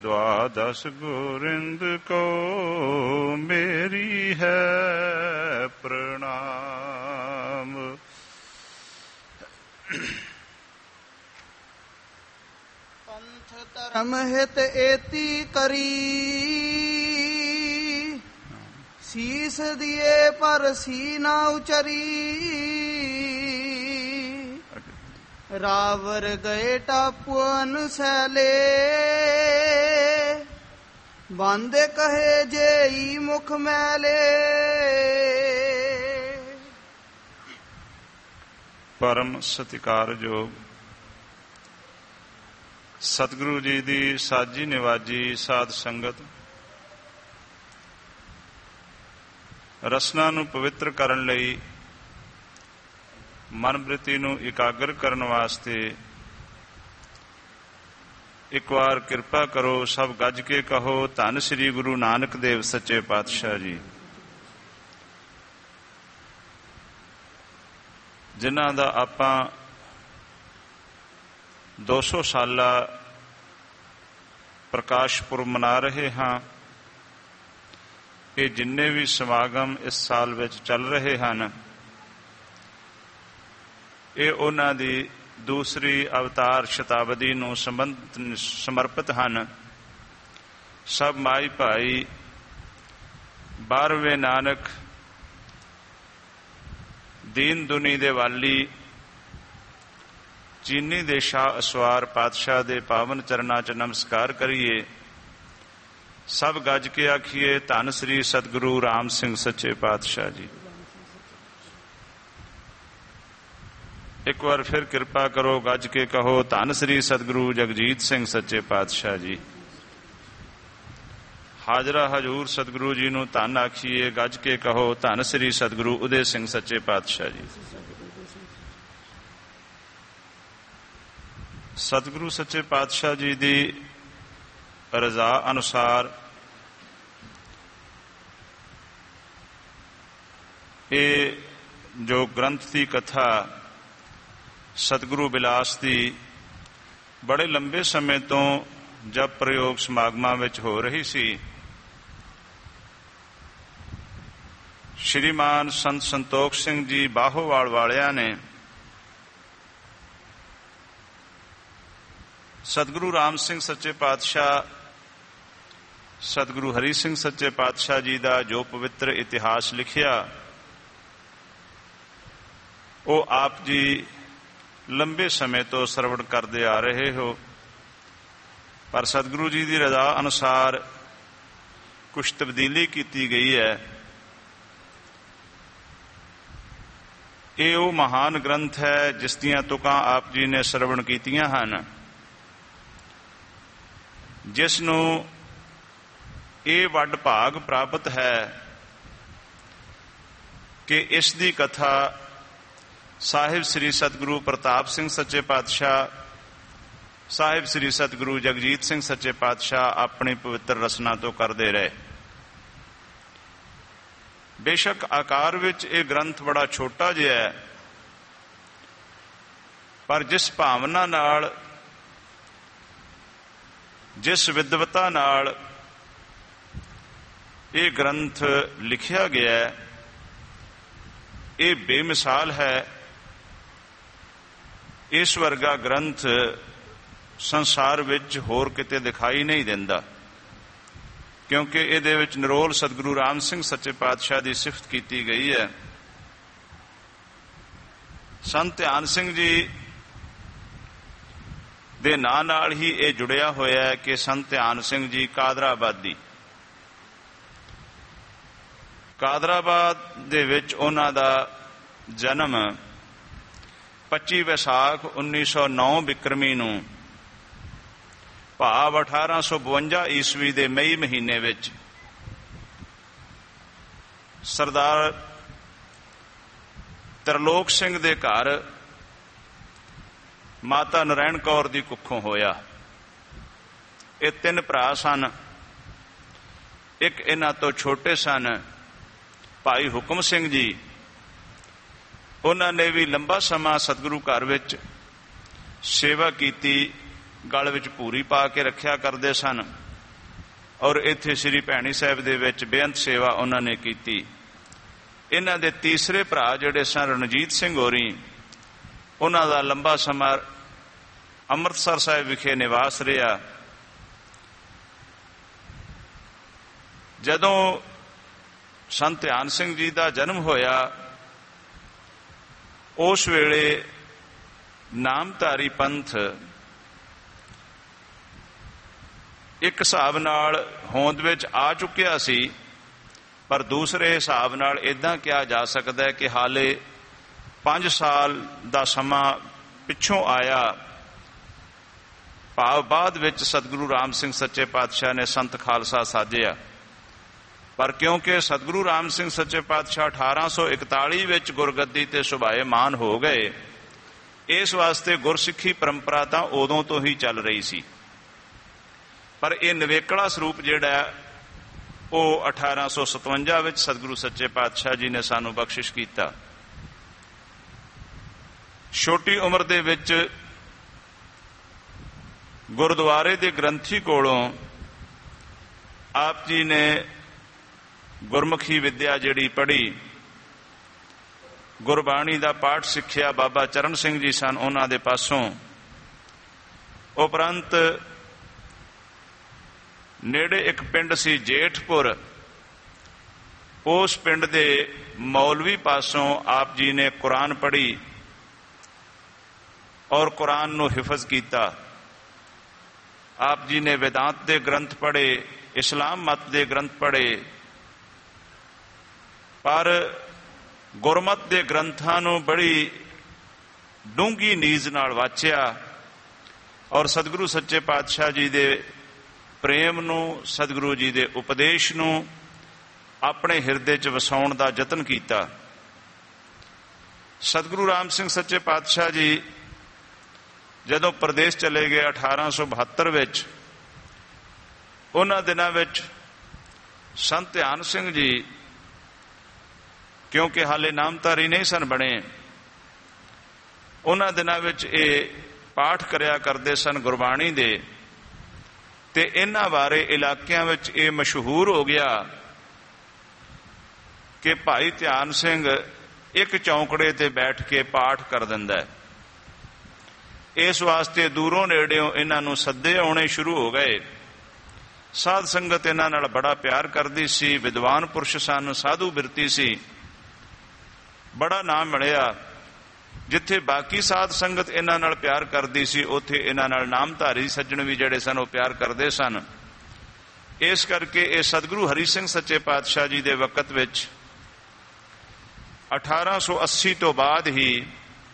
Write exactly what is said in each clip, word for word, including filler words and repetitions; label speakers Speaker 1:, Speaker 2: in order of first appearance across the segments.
Speaker 1: द्वादश गोरिंद को मेरी है प्रणाम।
Speaker 2: पंथ धर्म हित एति करी, शीस दिए पर सीना उचरी। रावर गए टापुअन सैले, बांदे कहे जेई मुख मैले।
Speaker 1: परम सत्कारयोग सतगुरु जी दी साजी निवाजी साध संगत रसना ਨੂੰ ਪਵਿੱਤਰ ਕਰਨ ਲਈ ਮਨ ਬ੍ਰਿਤੀ ਨੂੰ ਇਕਾਗਰ ਕਰਨ ਵਾਸਤੇ ਇੱਕ ਵਾਰ ਕਿਰਪਾ ਕਰੋ ਸਭ ਗੱਜ ਕੇ ਕਹੋ ਧੰਨ ਸ੍ਰੀ ਗੁਰੂ ਨਾਨਕ ਦੇਵ ਸੱਚੇ ਪਾਤਸ਼ਾਹ ਜੀ, ਜਿਨ੍ਹਾਂ ਦਾ ਆਪਾਂ ਦੋ ਸੌ ਸਾਲਾ ਪ੍ਰਕਾਸ਼ ਪੁਰਬ ਮਨਾ ਰਹੇ ਹਾਂ। ਇਹ ਜਿੰਨੇ ਵੀ ਸਮਾਗਮ ਇਸ ਸਾਲ ਵਿੱਚ ਚੱਲ ਰਹੇ ਹਨ, ਇਹ ਉਹਨਾਂ ਦੀ ਦੂਸਰੀ ਅਵਤਾਰ ਸ਼ਤਾਬਦੀ ਨੂੰ ਸੰਬੰਧ ਸਮਰਪਿਤ ਹਨ। ਸਭ ਮਾਈ ਭਾਈ ਬਾਰਵੇਂ ਨਾਨਕ ਦੀਨ ਦੁਨੀ ਦੇ ਵਾਲੀ ਚੀਨੀ ਦੇ ਸ਼ਾਹ ਅਸਵਾਰ ਪਾਤਸ਼ਾਹ ਦੇ ਪਾਵਨ ਚਰਨਾਂ 'ਚ ਨਮਸਕਾਰ ਕਰੀਏ। ਸਭ ਗੱਜ ਕੇ ਆਖੀਏ ਧੰਨ ਸ੍ਰੀ ਸਤਿਗੁਰੂ ਰਾਮ ਸਿੰਘ ਸੱਚੇ ਪਾਤਸ਼ਾਹ ਜੀ। ਇੱਕ ਵਾਰ ਫਿਰ ਕਿਰਪਾ ਕਰੋ ਗੱਜ ਕੇ ਕਹੋ ਧੰਨ ਸ੍ਰੀ ਸਤਿਗੁਰੂ ਜਗਜੀਤ ਸਿੰਘ ਸੱਚੇ ਪਾਤਸ਼ਾਹ ਜੀ। ਹਾਜ਼ਰਾ ਹਜ਼ੂਰ ਸਤਿਗੁਰੂ ਜੀ ਨੂੰ ਧੰਨ ਆਖੀਏ, ਗੱਜ ਕੇ ਕਹੋ ਧੰਨ ਸ੍ਰੀ ਸਤਿਗੁਰੂ ਉਦੇ ਸਿੰਘ ਸੱਚੇ ਪਾਤਸ਼ਾਹ ਜੀ। ਸਤਿਗੁਰੂ ਸੱਚੇ ਪਾਤਸ਼ਾਹ ਜੀ ਦੀ ਰਜ਼ਾ ਅਨੁਸਾਰ ਇਹ ਜੋ ਗ੍ਰੰਥ ਦੀ ਕਥਾ ਸਤਿਗੁਰੂ ਬਿਲਾਸ ਦੀ ਬੜੇ ਲੰਬੇ ਸਮੇਂ ਤੋਂ ਜਪ ਪ੍ਰਯੋਗ ਸਮਾਗਮਾਂ ਵਿੱਚ ਹੋ ਰਹੀ ਸੀ। ਸ਼੍ਰੀਮਾਨ ਸੰਤ ਸੰਤੋਖ ਸਿੰਘ ਜੀ ਬਾਹੋਵਾਲ ਵਾਲਿਆਂ ਨੇ ਸਤਿਗੁਰੂ ਰਾਮ ਸਿੰਘ ਸੱਚੇ ਪਾਤਸ਼ਾਹ, ਸਤਿਗੁਰੂ ਹਰੀ ਸਿੰਘ ਸੱਚੇ ਪਾਤਸ਼ਾਹ ਜੀ ਦਾ ਜੋ ਪਵਿੱਤਰ ਇਤਿਹਾਸ ਲਿਖਿਆ, ਉਹ ਆਪ ਜੀ ਲੰਬੇ ਸਮੇਂ ਤੋਂ ਸਰਵਣ ਕਰਦੇ ਆ ਰਹੇ ਹੋ। ਪਰ ਸਤਿਗੁਰੂ ਜੀ ਦੀ ਰਜ਼ਾ ਅਨੁਸਾਰ ਕੁਝ ਤਬਦੀਲੀ ਕੀਤੀ ਗਈ ਹੈ। ਇਹ ਉਹ ਮਹਾਨ ਗ੍ਰੰਥ ਹੈ ਜਿਸ ਦੀਆਂ ਤੁਕਾਂ ਆਪ ਜੀ ਨੇ ਸਰਵਣ ਕੀਤੀਆਂ ਹਨ, ਜਿਸ ਨੂੰ ਇਹ ਵੱਡ ਭਾਗ ਪ੍ਰਾਪਤ ਹੈ ਕਿ ਇਸ ਦੀ ਕਥਾ ਸਾਹਿਬ ਸ੍ਰੀ ਸਤਿਗੁਰੂ ਪ੍ਰਤਾਪ ਸਿੰਘ ਸੱਚੇ ਪਾਤਸ਼ਾਹ, ਸਾਹਿਬ ਸ੍ਰੀ ਸਤਿਗੁਰੂ ਜਗਜੀਤ ਸਿੰਘ ਸੱਚੇ ਪਾਤਸ਼ਾਹ ਆਪਣੀ ਪਵਿੱਤਰ ਰਸਨਾ ਤੋਂ ਕਰਦੇ ਰਹੇ। ਬੇਸ਼ੱਕ ਆਕਾਰ ਵਿੱਚ ਇਹ ਗ੍ਰੰਥ ਬੜਾ ਛੋਟਾ ਜਿਹਾ ਹੈ, ਪਰ ਜਿਸ ਭਾਵਨਾ ਨਾਲ, ਜਿਸ ਵਿਦਵਤਾ ਨਾਲ ਇਹ ਗ੍ਰੰਥ ਲਿਖਿਆ ਗਿਆ ਹੈ, ਇਹ ਬੇਮਿਸਾਲ ਹੈ। ਇਸ ਵਰਗਾ ਗ੍ਰੰਥ ਸੰਸਾਰ ਵਿੱਚ ਹੋਰ ਕਿਤੇ ਦਿਖਾਈ ਨਹੀਂ ਦਿੰਦਾ, ਕਿਉਂਕਿ ਇਹਦੇ ਵਿੱਚ ਨਿਰੋਲ ਸਤਿਗੁਰੂ ਰਾਮ ਸਿੰਘ ਸੱਚੇ ਪਾਤਸ਼ਾਹ ਦੀ ਸਿਫਤ ਕੀਤੀ ਗਈ ਹੈ। ਸੰਤ ਧਿਆਨ ਸਿੰਘ ਜੀ ਦੇ ਨਾਂ ਨਾਲ ਹੀ ਇਹ ਜੁੜਿਆ ਹੋਇਆ ਹੈ ਕਿ ਸੰਤ ਧਿਆਨ ਸਿੰਘ ਜੀ ਕਾਦਰਾਬਾਦੀ, ਕਾਦਰਾਬਾਦ ਦੇ ਵਿੱਚ ਉਹਨਾਂ ਦਾ ਜਨਮ ਪੱਚੀ ਵਿਸਾਖ ਉੱਨੀ ਸੌ ਨੌ ਬਿਕਰਮੀ ਨੂੰ ਭਾਵ ਅਠਾਰਾਂ ਸੌ ਬਵੰਜਾ ਈਸਵੀ ਦੇ ਮਈ ਮਹੀਨੇ ਵਿੱਚ ਸਰਦਾਰ ਤਰਲੋਕ ਸਿੰਘ ਦੇ ਘਰ ਮਾਤਾ ਨਰੈਣ ਕੌਰ ਦੀ ਕੁੱਖੋਂ ਹੋਇਆ। ਇਹ ਤਿੰਨ ਭਰਾ ਸਨ। ਇੱਕ ਇਹਨਾਂ ਤੋਂ ਛੋਟੇ ਸਨ ਭਾਈ ਹੁਕਮ ਸਿੰਘ ਜੀ। ਉਹਨਾਂ ਨੇ ਵੀ ਲੰਬਾ ਸਮਾਂ ਸਤਿਗੁਰੂ ਘਰ ਵਿੱਚ ਸੇਵਾ ਕੀਤੀ, ਗਲ ਵਿੱਚ ਭੂਰੀ ਪਾ ਕੇ ਰੱਖਿਆ ਕਰਦੇ ਸਨ। ਔਰ ਇੱਥੇ ਸ੍ਰੀ ਭੈਣੀ ਸਾਹਿਬ ਦੇ ਵਿੱਚ ਬੇਅੰਤ ਸੇਵਾ ਉਹਨਾਂ ਨੇ ਕੀਤੀ। ਇਹਨਾਂ ਦੇ ਤੀਸਰੇ ਭਰਾ ਜਿਹੜੇ ਸਨ ਰਣਜੀਤ ਸਿੰਘ ਹੋਰੀ, ਉਹਨਾਂ ਦਾ ਲੰਬਾ ਸਮਾਂ ਅੰਮ੍ਰਿਤਸਰ ਸਾਹਿਬ ਵਿਖੇ ਨਿਵਾਸ ਰਿਹਾ। ਜਦੋਂ ਸੰਤ ਧਿਆਨ ਸਿੰਘ ਜੀ ਦਾ ਜਨਮ ਹੋਇਆ, ਉਸ ਵੇਲੇ ਨਾਮਧਾਰੀ ਪੰਥ ਇੱਕ ਹਿਸਾਬ ਨਾਲ ਹੋਂਦ ਵਿੱਚ ਆ ਚੁੱਕਿਆ ਸੀ, ਪਰ ਦੂਸਰੇ ਹਿਸਾਬ ਨਾਲ ਇਦਾਂ ਕਿਹਾ ਜਾ ਸਕਦਾ ਹੈ ਕਿ ਹਾਲੇ ਪੰਜ ਸਾਲ ਦਾ ਸਮਾਂ ਪਿੱਛੋਂ ਆਇਆ। ਭਾਵ ਬਾਅਦ ਵਿੱਚ ਸਤਿਗੁਰੂ ਰਾਮ ਸਿੰਘ ਸੱਚੇ ਪਾਤਸ਼ਾਹ ਨੇ ਸੰਤ ਖਾਲਸਾ ਸਾਜਿਆ, ਪਰ ਕਿਉਂਕਿ ਸਤਿਗੁਰੂ ਰਾਮ ਸਿੰਘ ਸੱਚੇ ਪਾਤਸ਼ਾਹ ਅਠਾਰਾਂ ਸੌ ਇਕਤਾਲੀ ਵਿੱਚ ਗੁਰਗੱਦੀ ਤੇ ਸੁਭਾਏਮਾਨ ਹੋ ਗਏ, ਇਸ ਵਾਸਤੇ ਗੁਰਸਿੱਖੀ ਪਰੰਪਰਾ ਤਾਂ ਉਦੋਂ ਤੋਂ ਹੀ ਚੱਲ ਰਹੀ ਸੀ, ਪਰ ਇਹ ਨਿਵੇਕਲਾ ਸਰੂਪ ਜਿਹੜਾ ਉਹ ਅਠਾਰਾਂ ਸੌ ਸਤਵੰਜਾ ਵਿੱਚ ਸਤਿਗੁਰੂ ਸੱਚੇ ਪਾਤਸ਼ਾਹ ਜੀ ਨੇ ਸਾਨੂੰ ਬਖਸ਼ਿਸ਼ ਕੀਤਾ। ਛੋਟੀ ਉਮਰ ਦੇ ਵਿੱਚ ਗੁਰਦੁਆਰੇ ਦੇ ਗ੍ਰੰਥੀ ਕੋਲੋਂ ਆਪ ਜੀ ਨੇ ਗੁਰਮੁਖੀ ਵਿਦਿਆ ਜਿਹੜੀ ਪੜ੍ਹੀ, ਗੁਰਬਾਣੀ ਦਾ ਪਾਠ ਸਿੱਖਿਆ। ਬਾਬਾ ਚਰਨ ਸਿੰਘ ਜੀ ਸਨ ਉਹਨਾਂ ਦੇ ਪਾਸੋਂ। ਉਪਰੰਤ ਨੇੜੇ ਇੱਕ ਪਿੰਡ ਸੀ ਜੇਠਪੁਰ, ਉਸ ਪਿੰਡ ਦੇ ਮੌਲਵੀ ਪਾਸੋਂ ਆਪ ਜੀ ਨੇ ਕੁਰਾਨ ਪੜ੍ਹੀ ਔਰ ਕੁਰਾਨ ਨੂੰ ਹਿਫਜ਼ ਕੀਤਾ। ਆਪ ਜੀ ਨੇ ਵੇਦਾਂਤ ਦੇ ਗ੍ਰੰਥ ਪੜ੍ਹੇ, ਇਸਲਾਮ ਮਤ ਦੇ ਗ੍ਰੰਥ ਪੜ੍ਹੇ, ਪਰ ਗੁਰਮਤ ਦੇ ਗ੍ਰੰਥਾਂ ਨੂੰ ਬੜੀ ਡੂੰਘੀ ਨੀਝ ਨਾਲ ਵਾਚਿਆ ਔਰ ਸਤਿਗੁਰੂ ਸੱਚੇ ਪਾਤਸ਼ਾਹ ਜੀ ਦੇ ਪ੍ਰੇਮ ਨੂੰ, ਸਤਿਗੁਰੂ ਜੀ ਦੇ ਉਪਦੇਸ਼ ਨੂੰ ਆਪਣੇ ਹਿਰਦੇ 'ਚ ਵਸਾਉਣ ਦਾ ਯਤਨ ਕੀਤਾ। ਸਤਿਗੁਰੂ ਰਾਮ ਸਿੰਘ ਸੱਚੇ ਪਾਤਸ਼ਾਹ ਜੀ ਜਦੋਂ ਪ੍ਰਦੇਸ਼ ਚਲੇ ਗਏ ਅਠਾਰਾਂ ਸੌ ਬਹੱਤਰ ਵਿੱਚ, ਉਹਨਾਂ ਦਿਨਾਂ ਵਿੱਚ ਸੰਤ ਧਿਆਨ ਸਿੰਘ ਜੀ ਕਿਉਂਕਿ ਹਾਲੇ ਨਾਮਧਾਰੀ ਨਹੀਂ ਸਨ ਬਣੇ, ਉਹਨਾਂ ਦਿਨਾਂ ਵਿੱਚ ਇਹ ਪਾਠ ਕਰਿਆ ਕਰਦੇ ਸਨ ਗੁਰਬਾਣੀ ਦੇ, ਤੇ ਇਹਨਾਂ ਬਾਰੇ ਇਲਾਕਿਆਂ ਵਿੱਚ ਇਹ ਮਸ਼ਹੂਰ ਹੋ ਗਿਆ ਕਿ ਭਾਈ ਧਿਆਨ ਸਿੰਘ ਇੱਕ ਚੌਂਕੜੇ ਤੇ ਬੈਠ ਕੇ ਪਾਠ ਕਰ ਦਿੰਦਾ ਹੈ। ਇਸ ਵਾਸਤੇ ਦੂਰੋਂ ਨੇੜਿਓਂ ਇਹਨਾਂ ਨੂੰ ਸੱਦੇ ਆਉਣੇ ਸ਼ੁਰੂ ਹੋ ਗਏ। ਸਾਧ ਸੰਗਤ ਇਹਨਾਂ ਨਾਲ ਬੜਾ ਪਿਆਰ ਕਰਦੀ ਸੀ, ਵਿਦਵਾਨ ਪੁਰਸ਼ ਸਨ, ਸਾਧੂ ਬਿਰਤੀ ਸੀ, ਬੜਾ ਨਾਮ ਮਿਲਿਆ। ਜਿੱਥੇ ਬਾਕੀ ਸਾਧ ਸੰਗਤ ਇਹਨਾਂ ਨਾਲ ਪਿਆਰ ਕਰਦੀ ਸੀ, ਉੱਥੇ ਇਹਨਾਂ ਨਾਲ ਨਾਮਧਾਰੀ ਸੱਜਣ ਵੀ ਜਿਹੜੇ ਸਨ ਉਹ ਪਿਆਰ ਕਰਦੇ ਸਨ। ਇਸ ਕਰਕੇ ਇਹ ਸਤਿਗੁਰੂ ਹਰੀ ਸਿੰਘ ਸੱਚੇ ਪਾਤਸ਼ਾਹ ਜੀ ਦੇ ਵਕਤ ਵਿੱਚ ਅਠਾਰਾਂ ਸੌ ਅੱਸੀ ਤੋਂ ਬਾਅਦ ਹੀ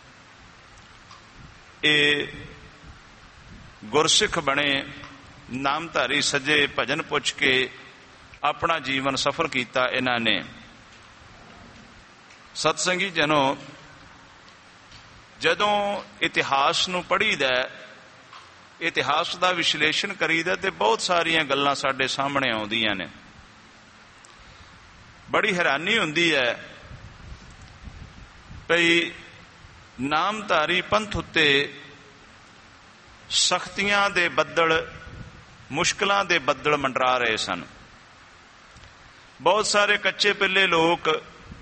Speaker 1: ਇਹ ਗੁਰਸਿੱਖ ਬਣੇ, ਨਾਮਧਾਰੀ ਸੱਜੇ, ਭਜਨ ਪੁੱਛ ਕੇ ਆਪਣਾ ਜੀਵਨ ਸਫਲ ਕੀਤਾ ਇਹਨਾਂ ਨੇ। ਸਤਸੰਗੀ ਜਨੋ, ਜਦੋਂ ਇਤਿਹਾਸ ਨੂੰ ਪੜ੍ਹੀਦਾ, ਇਤਿਹਾਸ ਦਾ ਵਿਸ਼ਲੇਸ਼ਣ ਕਰੀਦਾ, ਤੇ ਬਹੁਤ ਸਾਰੀਆਂ ਗੱਲਾਂ ਸਾਡੇ ਸਾਹਮਣੇ ਆਉਂਦੀਆਂ ਨੇ। ਬੜੀ ਹੈਰਾਨੀ ਹੁੰਦੀ ਹੈ ਭਈ ਨਾਮਧਾਰੀ ਪੰਥ ਉੱਤੇ ਸਖਤੀਆਂ ਦੇ ਬੱਦਲ, ਮੁਸ਼ਕਲਾਂ ਦੇ ਬੱਦਲ ਮੰਡਰਾ ਰਹੇ ਸਨ। ਬਹੁਤ ਸਾਰੇ ਕੱਚੇ ਪਿੱਲੇ ਲੋਕ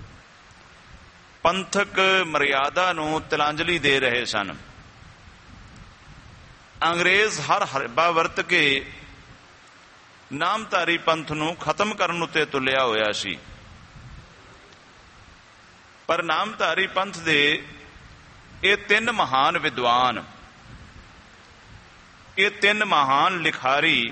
Speaker 1: ਪੰਥਕ ਮਰਿਆਦਾ ਨੂੰ ਤਿਲਾਂਜਲੀ ਦੇ ਰਹੇ ਸਨ। ਅੰਗਰੇਜ਼ ਹਰ ਹਰਬਾ ਵਰਤ ਕੇ ਨਾਮਧਾਰੀ ਪੰਥ ਨੂੰ ਖਤਮ ਕਰਨ ਉੱਤੇ ਤੁਲਿਆ ਹੋਇਆ ਸੀ, ਪਰ ਨਾਮਧਾਰੀ ਪੰਥ ਦੇ ਇਹ ਤਿੰਨ ਮਹਾਨ ਵਿਦਵਾਨ, ਇਹ ਤਿੰਨ ਮਹਾਨ ਲਿਖਾਰੀ,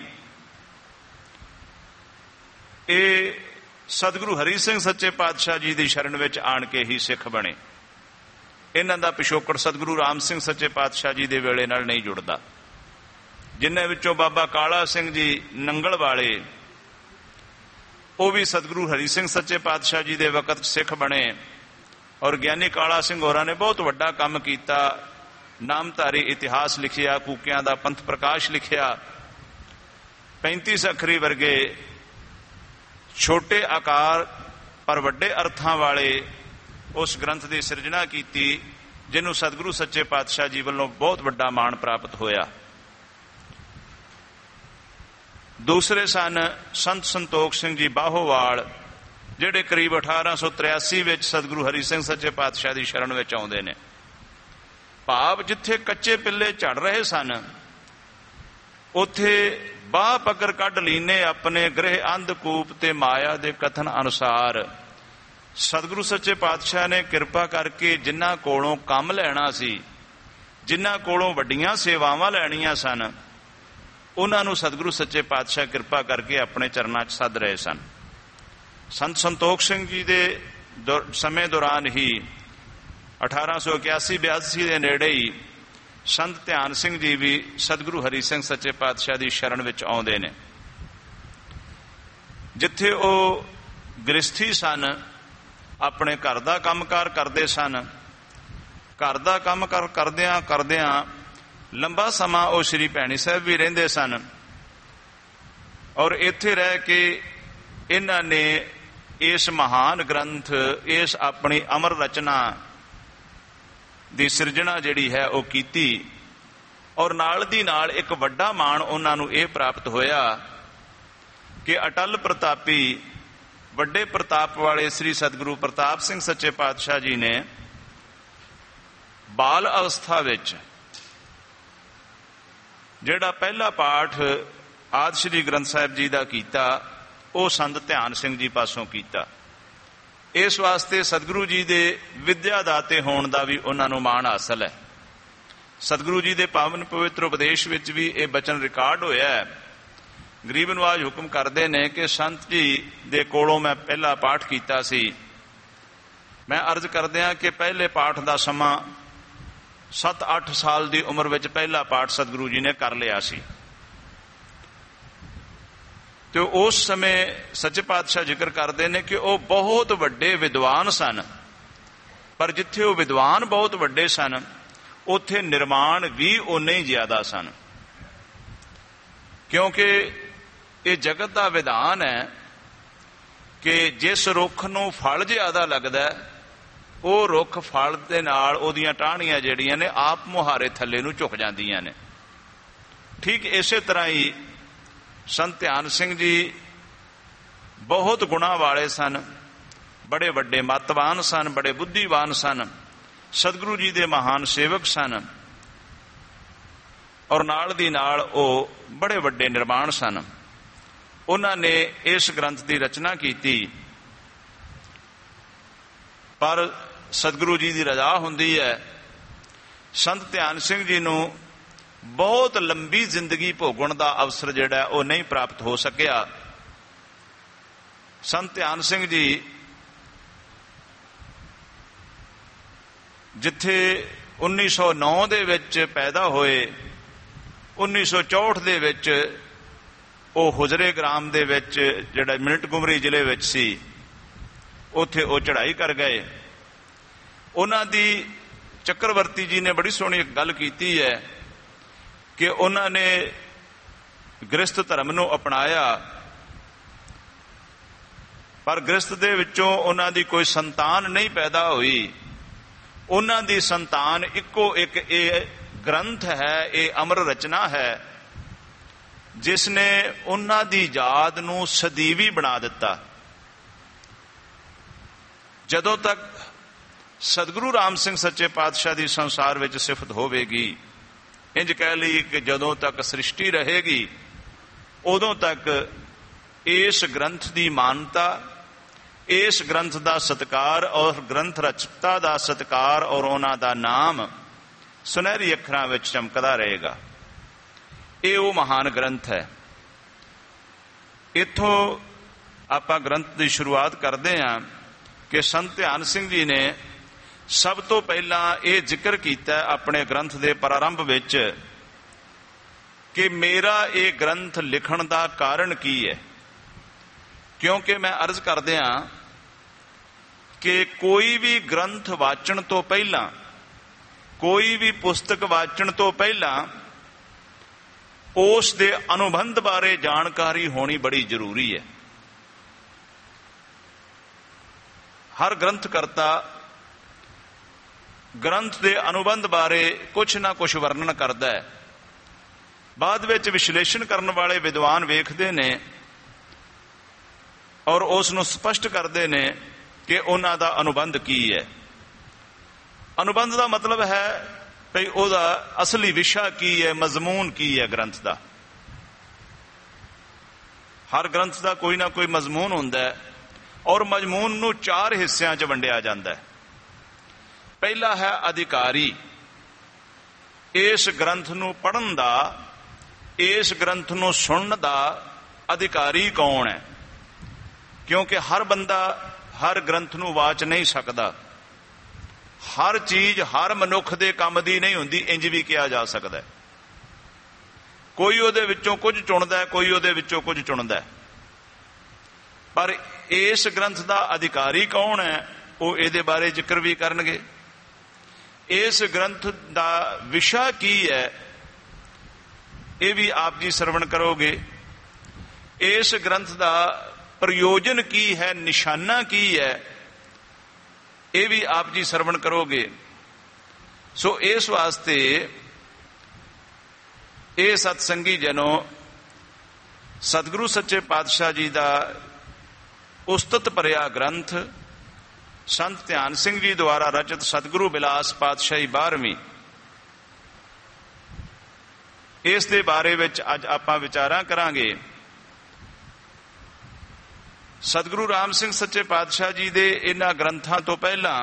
Speaker 1: ਇਹ ਸਤਿਗੁਰੂ ਹਰੀ ਸਿੰਘ ਸੱਚੇ ਪਾਤਸ਼ਾਹ ਜੀ ਦੀ ਸ਼ਰਨ ਵਿੱਚ ਆਣ ਕੇ ਹੀ ਸਿੱਖ ਬਣੇ। ਇਹਨਾਂ ਦਾ ਪਿਛੋਕੜ ਸਤਿਗੁਰੂ ਰਾਮ ਸਿੰਘ ਸੱਚੇ ਪਾਤਸ਼ਾਹ ਜੀ ਦੇ ਵੇਲੇ ਨਾਲ ਨਹੀਂ ਜੁੜਦਾ। ਜਿਨ੍ਹਾਂ ਵਿੱਚੋਂ ਬਾਬਾ ਕਾਲਾ ਸਿੰਘ ਜੀ ਨੰਗਲ ਵਾਲੇ, ਉਹ ਵੀ ਸਤਿਗੁਰੂ ਹਰੀ ਸਿੰਘ ਸੱਚੇ ਪਾਤਸ਼ਾਹ ਜੀ ਦੇ ਵਕਤ ਸਿੱਖ ਬਣੇ, ਔਰ ਗਿਆਨੀ ਕਾਲਾ ਸਿੰਘ ਹੋਰਾਂ ਨੇ ਬਹੁਤ ਵੱਡਾ ਕੰਮ ਕੀਤਾ। ਨਾਮਧਾਰੀ ਇਤਿਹਾਸ ਲਿਖਿਆ, ਕੂਕਿਆਂ ਦਾ ਪੰਥ ਪ੍ਰਕਾਸ਼ ਲਿਖਿਆ, ਪੈਂਤੀ ਸੱਖਰੀ ਵਰਗੇ ਛੋਟੇ ਆਕਾਰ ਪਰ ਵੱਡੇ ਅਰਥਾਂ ਵਾਲੇ ਉਸ ਗ੍ਰੰਥ ਦੀ ਸਿਰਜਣਾ ਕੀਤੀ, ਜਿਹਨੂੰ ਸਤਿਗੁਰੂ ਸੱਚੇ ਪਾਤਸ਼ਾਹ ਜੀ ਵੱਲੋਂ ਬਹੁਤ ਵੱਡਾ ਮਾਣ ਪ੍ਰਾਪਤ ਹੋਇਆ। ਦੂਸਰੇ ਸਨ ਸੰਤ ਸੰਤੋਖ ਸਿੰਘ ਜੀ ਬਾਹੋਵਾਲ, ਜਿਹੜੇ ਕਰੀਬ ਅਠਾਰਾਂ ਸੌ ਤਰਿਆਸੀ ਵਿੱਚ ਸਤਿਗੁਰੂ ਹਰੀ ਸਿੰਘ ਸੱਚੇ ਪਾਤਸ਼ਾਹ ਦੀ ਸ਼ਰਨ ਵਿੱਚ ਆਉਂਦੇ ਨੇ। ਭਾਵ ਜਿੱਥੇ ਕੱਚੇ ਪਿੱਲੇ ਝੜ ਰਹੇ ਸਨ, ਉੱਥੇ ਬਾਹ ਪਕੜ ਕੱਢ ਲੀਨੇ ਆਪਣੇ ਗ੍ਰਹਿ ਅੰਧਕੂਪ ਤੇ ਮਾਇਆ ਦੇ ਕਥਨ ਅਨੁਸਾਰ ਸਤਿਗੁਰੂ ਸੱਚੇ ਪਾਤਸ਼ਾਹ ਨੇ ਕਿਰਪਾ ਕਰਕੇ ਜਿਨ੍ਹਾਂ ਕੋਲੋਂ ਕੰਮ ਲੈਣਾ ਸੀ, ਜਿਨ੍ਹਾਂ ਕੋਲੋਂ ਵੱਡੀਆਂ ਸੇਵਾਵਾਂ ਲੈਣੀਆਂ ਸਨ, ਉਹਨਾਂ ਨੂੰ ਸਤਿਗੁਰੂ ਸੱਚੇ ਪਾਤਸ਼ਾਹ ਕਿਰਪਾ ਕਰਕੇ ਆਪਣੇ ਚਰਨਾਂ 'ਚ ਸੱਦ ਰਹੇ ਸਨ। ਸੰਤ ਸੰਤੋਖ ਸਿੰਘ ਜੀ ਦੇ ਸਮੇਂ ਦੌਰਾਨ ਹੀ ਅਠਾਰਾਂ ਸੌ ਇਕਿਆਸੀ ਬਿਆਸੀ ਦੇ ਨੇੜੇ ਹੀ ਸੰਤ ਧਿਆਨ ਸਿੰਘ ਜੀ ਵੀ ਸਤਿਗੁਰੂ ਹਰੀ ਸਿੰਘ ਸੱਚੇ ਪਾਤਸ਼ਾਹ ਦੀ ਸ਼ਰਨ ਵਿੱਚ ਆਉਂਦੇ ਨੇ। ਜਿੱਥੇ ਉਹ ਗ੍ਰਸਥੀ ਸਨ, ਆਪਣੇ ਘਰ ਦਾ ਕੰਮਕਾਰ ਕਰਦੇ ਸਨ। ਘਰ ਦਾ ਕੰਮ ਕਰ ਕਰਦਿਆਂ ਕਰਦਿਆਂ ਲੰਬਾ ਸਮਾਂ ਉਹ ਸ਼੍ਰੀ ਭੈਣੀ ਸਾਹਿਬ ਵੀ ਰਹਿੰਦੇ ਸਨ, ਔਰ ਇੱਥੇ ਰਹਿ ਕੇ ਇਹਨਾਂ ਨੇ ਇਸ ਮਹਾਨ ਗ੍ਰੰਥ, ਇਸ ਆਪਣੀ ਅਮਰ ਰਚਨਾ ਦੀ ਸਿਰਜਣਾ ਜਿਹੜੀ ਹੈ ਉਹ ਕੀਤੀ। ਔਰ ਨਾਲ ਦੀ ਨਾਲ ਇੱਕ ਵੱਡਾ ਮਾਣ ਉਹਨਾਂ ਨੂੰ ਇਹ ਪ੍ਰਾਪਤ ਹੋਇਆ ਕਿ ਅਟਲ ਪ੍ਰਤਾਪੀ, ਵੱਡੇ ਪ੍ਰਤਾਪ ਵਾਲੇ ਸ੍ਰੀ ਸਤਿਗੁਰੂ ਪ੍ਰਤਾਪ ਸਿੰਘ ਸੱਚੇ ਪਾਤਸ਼ਾਹ ਜੀ ਨੇ ਬਾਲ ਅਵਸਥਾ ਵਿੱਚ ਜਿਹੜਾ ਪਹਿਲਾ ਪਾਠ ਆਦਿ ਸ੍ਰੀ ਗ੍ਰੰਥ ਸਾਹਿਬ ਜੀ ਦਾ ਕੀਤਾ, ਉਹ ਸੰਤ ਧਿਆਨ ਸਿੰਘ ਜੀ ਪਾਸੋਂ ਕੀਤਾ। ਇਸ ਵਾਸਤੇ ਸਤਿਗੁਰੂ ਜੀ ਦੇ ਵਿਦਿਆ ਦਾਤੇ ਹੋਣ ਦਾ ਵੀ ਉਹਨਾਂ ਨੂੰ ਮਾਣ ਹਾਸਲ ਹੈ। ਸਤਿਗੁਰੂ ਜੀ ਦੇ ਪਾਵਨ ਪਵਿੱਤਰ ਉਪਦੇਸ਼ ਵਿੱਚ ਵੀ ਇਹ ਬਚਨ ਰਿਕਾਰਡ ਹੋਇਆ ਹੈ। ਗਰੀਬ ਨਵਾਜ ਹੁਕਮ ਕਰਦੇ ਨੇ ਕਿ ਸੰਤ ਜੀ ਦੇ ਕੋਲੋਂ ਮੈਂ ਪਹਿਲਾ ਪਾਠ ਕੀਤਾ ਸੀ। ਮੈਂ ਅਰਜ਼ ਕਰਦਿਆਂ ਕਿ ਪਹਿਲੇ ਪਾਠ ਦਾ ਸਮਾਂ ਸੱਤ ਅੱਠ ਸਾਲ ਦੀ ਉਮਰ ਵਿੱਚ ਪਹਿਲਾ ਪਾਠ ਸਤਿਗੁਰੂ ਜੀ ਨੇ ਕਰ ਲਿਆ ਸੀ। ਤੇ ਉਸ ਸਮੇਂ ਸੱਚੇ ਪਾਤਸ਼ਾਹ ਜ਼ਿਕਰ ਕਰਦੇ ਨੇ ਕਿ ਉਹ ਬਹੁਤ ਵੱਡੇ ਵਿਦਵਾਨ ਸਨ, ਪਰ ਜਿੱਥੇ ਉਹ ਵਿਦਵਾਨ ਬਹੁਤ ਵੱਡੇ ਸਨ, ਉੱਥੇ ਨਿਰਮਾਣ ਵੀ ਓਨੇ ਹੀ ਜ਼ਿਆਦਾ ਸਨ। ਕਿਉਂਕਿ ਇਹ ਜਗਤ ਦਾ ਵਿਧਾਨ ਹੈ ਕਿ ਜਿਸ ਰੁੱਖ ਨੂੰ ਫਲ ਜ਼ਿਆਦਾ ਲੱਗਦਾ, ਉਹ ਰੁੱਖ ਫਲ ਦੇ ਨਾਲ ਉਹਦੀਆਂ ਟਾਹਣੀਆਂ ਜਿਹੜੀਆਂ ਨੇ ਆਪ ਮੁਹਾਰੇ ਥੱਲੇ ਨੂੰ ਝੁਕ ਜਾਂਦੀਆਂ ਨੇ। ਠੀਕ ਇਸੇ ਤਰ੍ਹਾਂ ਹੀ ਸੰਤ ਧਿਆਨ ਸਿੰਘ ਜੀ ਬਹੁਤ ਗੁਣਾਂ ਵਾਲੇ ਸਨ, ਬੜੇ ਵੱਡੇ ਮਤਵਾਨ ਸਨ, ਬੜੇ ਬੁੱਧੀਵਾਨ ਸਨ, ਸਤਿਗੁਰੂ ਜੀ ਦੇ ਮਹਾਨ ਸੇਵਕ ਸਨ, ਔਰ ਨਾਲ ਦੀ ਨਾਲ ਉਹ ਬੜੇ ਵੱਡੇ ਨਿਰਮਾਣ ਸਨ। ਉਹਨਾਂ ਨੇ ਇਸ ਗ੍ਰੰਥ ਦੀ ਰਚਨਾ ਕੀਤੀ, ਪਰ ਸਤਿਗੁਰੂ ਜੀ ਦੀ ਰਜ਼ਾ ਹੁੰਦੀ ਹੈ। ਸੰਤ ਧਿਆਨ ਸਿੰਘ ਜੀ ਨੂੰ ਬਹੁਤ ਲੰਬੀ ਜ਼ਿੰਦਗੀ ਭੋਗਣ ਦਾ ਅਵਸਰ ਜਿਹੜਾ ਉਹ ਨਹੀਂ ਪ੍ਰਾਪਤ ਹੋ ਸਕਿਆ। ਸੰਤ ਧਿਆਨ ਸਿੰਘ ਜੀ ਜਿੱਥੇ ਉੱਨੀ ਸੌ ਨੌ ਦੇ ਵਿੱਚ ਪੈਦਾ ਹੋਏ, ਉੱਨੀ ਸੌ ਚੌਂਹਠ ਦੇ ਵਿੱਚ ਉਹ ਹੁਜਰੇ ਗ੍ਰਾਮ ਦੇ ਵਿੱਚ ਜਿਹੜਾ ਮਿੰਟ ਗੁਮਰੀ ਜ਼ਿਲ੍ਹੇ ਵਿੱਚ ਸੀ, ਉੱਥੇ ਉਹ ਚੜ੍ਹਾਈ ਕਰ ਗਏ। ਉਹਨਾਂ ਦੀ ਚੱਕਰਵਰਤੀ ਜੀ ਨੇ ਬੜੀ ਸੋਹਣੀ ਇੱਕ ਗੱਲ ਕੀਤੀ ਹੈ ਕਿ ਉਹਨਾਂ ਨੇ ਗ੍ਰਸਥ ਧਰਮ ਨੂੰ ਅਪਣਾਇਆ, ਪਰ ਗ੍ਰਸਥ ਦੇ ਵਿੱਚੋਂ ਉਹਨਾਂ ਦੀ ਕੋਈ ਸੰਤਾਨ ਨਹੀਂ ਪੈਦਾ ਹੋਈ। ਉਹਨਾਂ ਦੀ ਸੰਤਾਨ ਇੱਕੋ ਇੱਕ ਇਹ ਗ੍ਰੰਥ ਹੈ, ਇਹ ਅਮਰ ਰਚਨਾ ਹੈ, ਜਿਸ ਨੇ ਉਹਨਾਂ ਦੀ ਯਾਦ ਨੂੰ ਸਦੀਵੀ ਬਣਾ ਦਿੱਤਾ। ਜਦੋਂ ਤੱਕ ਸਤਿਗੁਰੂ ਰਾਮ ਸਿੰਘ ਸੱਚੇ ਪਾਤਸ਼ਾਹ ਦੀ ਸੰਸਾਰ ਵਿੱਚ ਸਿਫਤ ਹੋਵੇਗੀ, ਇੰਜ ਕਹਿ ਲਈ ਕਿ ਜਦੋਂ ਤੱਕ ਸ੍ਰਿਸ਼ਟੀ ਰਹੇਗੀ, ਉਦੋਂ ਤੱਕ ਇਸ ਗ੍ਰੰਥ ਦੀ ਮਾਨਤਾ, ਇਸ ਗ੍ਰੰਥ ਦਾ ਸਤਿਕਾਰ ਔਰ ਗ੍ਰੰਥ ਰਚయిਤਾ ਦਾ ਸਤਿਕਾਰ ਔਰ ਉਹਨਾਂ ਦਾ ਨਾਮ ਸੁਨਹਿਰੀ ਅੱਖਰਾਂ ਵਿੱਚ ਚਮਕਦਾ ਰਹੇਗਾ। ਇਹ ਉਹ ਮਹਾਨ ਗ੍ਰੰਥ ਹੈ। ਇੱਥੋਂ ਆਪਾਂ ਗ੍ਰੰਥ ਦੀ ਸ਼ੁਰੂਆਤ ਕਰਦੇ ਹਾਂ ਕਿ ਸੰਤ ਧਿਆਨ ਸਿੰਘ ਜੀ ਨੇ ਸਭ ਤੋਂ ਪਹਿਲਾਂ ਇਹ ਜ਼ਿਕਰ ਕੀਤਾ ਆਪਣੇ ਗ੍ਰੰਥ ਦੇ ਪ੍ਰਾਰੰਭ ਵਿੱਚ ਕਿ ਮੇਰਾ ਇਹ ਗ੍ਰੰਥ ਲਿਖਣ ਦਾ ਕਾਰਨ ਕੀ ਹੈ। ਕਿਉਂਕਿ ਮੈਂ ਅਰਜ਼ ਕਰਦਿਆਂ ਕਿ ਕੋਈ ਵੀ ਗ੍ਰੰਥ ਵਾਚਣ ਤੋਂ ਪਹਿਲਾਂ, ਕੋਈ ਵੀ ਪੁਸਤਕ ਵਾਚਣ ਤੋਂ ਪਹਿਲਾਂ ਉਸ ਦੇ ਅਨੁਬੰਧ ਬਾਰੇ ਜਾਣਕਾਰੀ ਹੋਣੀ ਬੜੀ ਜ਼ਰੂਰੀ ਹੈ। ਹਰ ਗ੍ਰੰਥ ਕਰਤਾ ਗ੍ਰੰਥ ਦੇ ਅਨੁਬੰਧ ਬਾਰੇ ਕੁਛ ਨਾ ਕੁਛ ਵਰਣਨ ਕਰਦਾ ਹੈ, ਬਾਅਦ ਵਿੱਚ ਵਿਸ਼ਲੇਸ਼ਣ ਕਰਨ ਵਾਲੇ ਵਿਦਵਾਨ ਵੇਖਦੇ ਨੇ ਔਰ ਉਸ ਨੂੰ ਸਪਸ਼ਟ ਕਰਦੇ ਨੇ ਕਿ ਉਹਨਾਂ ਦਾ ਅਨੁਬੰਧ ਕੀ ਹੈ। ਅਨੁਬੰਧ ਦਾ ਮਤਲਬ ਹੈ ਕਿ ਉਹਦਾ ਅਸਲੀ ਵਿਸ਼ਾ ਕੀ ਹੈ, ਮਜ਼ਮੂਨ ਕੀ ਹੈ ਗ੍ਰੰਥ ਦਾ। ਹਰ ਗ੍ਰੰਥ ਦਾ ਕੋਈ ਨਾ ਕੋਈ ਮਜ਼ਮੂਨ ਹੁੰਦਾ ਹੈ ਔਰ ਮਜ਼ਮੂਨ ਨੂੰ ਚਾਰ ਹਿੱਸਿਆਂ 'ਚ ਵੰਡਿਆ ਜਾਂਦਾ ਹੈ। ਪਹਿਲਾ ਹੈ ਅਧਿਕਾਰੀ। ਇਸ ਗ੍ਰੰਥ ਨੂੰ ਪੜ੍ਹਨ ਦਾ, ਇਸ ਗ੍ਰੰਥ ਨੂੰ ਸੁਣਨ ਦਾ ਅਧਿਕਾਰੀ ਕੌਣ ਹੈ, ਕਿਉਂਕਿ ਹਰ ਬੰਦਾ ਹਰ ਗ੍ਰੰਥ ਨੂੰ ਵਾਚ ਨਹੀਂ ਸਕਦਾ। ਹਰ ਚੀਜ਼ ਹਰ ਮਨੁੱਖ ਦੇ ਕੰਮ ਦੀ ਨਹੀਂ ਹੁੰਦੀ, ਇੰਜ ਵੀ ਕਿਹਾ ਜਾ ਸਕਦਾ। ਕੋਈ ਉਹਦੇ ਵਿੱਚੋਂ ਕੁਝ ਚੁਣਦਾ ਹੈ, ਕੋਈ ਉਹਦੇ ਵਿੱਚੋਂ ਕੁਝ ਚੁਣਦਾ ਹੈ। ਪਰ ਇਸ ਗ੍ਰੰਥ ਦਾ ਅਧਿਕਾਰੀ ਕੌਣ ਹੈ, ਉਹ ਇਹਦੇ ਬਾਰੇ ਜ਼ਿਕਰ ਵੀ ਕਰਨਗੇ। ਇਸ ਗ੍ਰੰਥ ਦਾ ਵਿਸ਼ਾ ਕੀ ਹੈ, ਇਹ ਵੀ ਆਪ ਜੀ ਸਰਵਣ ਕਰੋਗੇ। ਇਸ ਗ੍ਰੰਥ ਦਾ ਪ੍ਰਯੋਜਨ ਕੀ ਹੈ, ਨਿਸ਼ਾਨਾ ਕੀ ਹੈ, ਇਹ ਵੀ ਆਪ ਜੀ ਸਰਵਣ ਕਰੋਗੇ। ਸੋ ਇਸ ਵਾਸਤੇ ਇਹ ਸਤਸੰਗੀ ਜਨੋ ਸਤਿਗੁਰੂ ਸੱਚੇ ਪਾਤਸ਼ਾਹ ਜੀ ਦਾ ਉਸਤਤ ਭਰਿਆ ਗ੍ਰੰਥ ਸੰਤ ਧਿਆਨ ਸਿੰਘ ਜੀ ਦੁਆਰਾ ਰਚਿਤ ਸਤਿਗੁਰੂ ਬਿਲਾਸ ਪਾਤਸ਼ਾਹੀ ਬਾਰ੍ਹਵੀਂ, ਇਸ ਦੇ ਬਾਰੇ ਵਿੱਚ ਅੱਜ ਆਪਾਂ ਵਿਚਾਰਾਂ ਕਰਾਂਗੇ। ਸਤਿਗੁਰੂ ਰਾਮ ਸਿੰਘ ਸੱਚੇ ਪਾਤਸ਼ਾਹ ਜੀ ਦੇ ਇਹਨਾਂ ਗ੍ਰੰਥਾਂ ਤੋਂ ਪਹਿਲਾਂ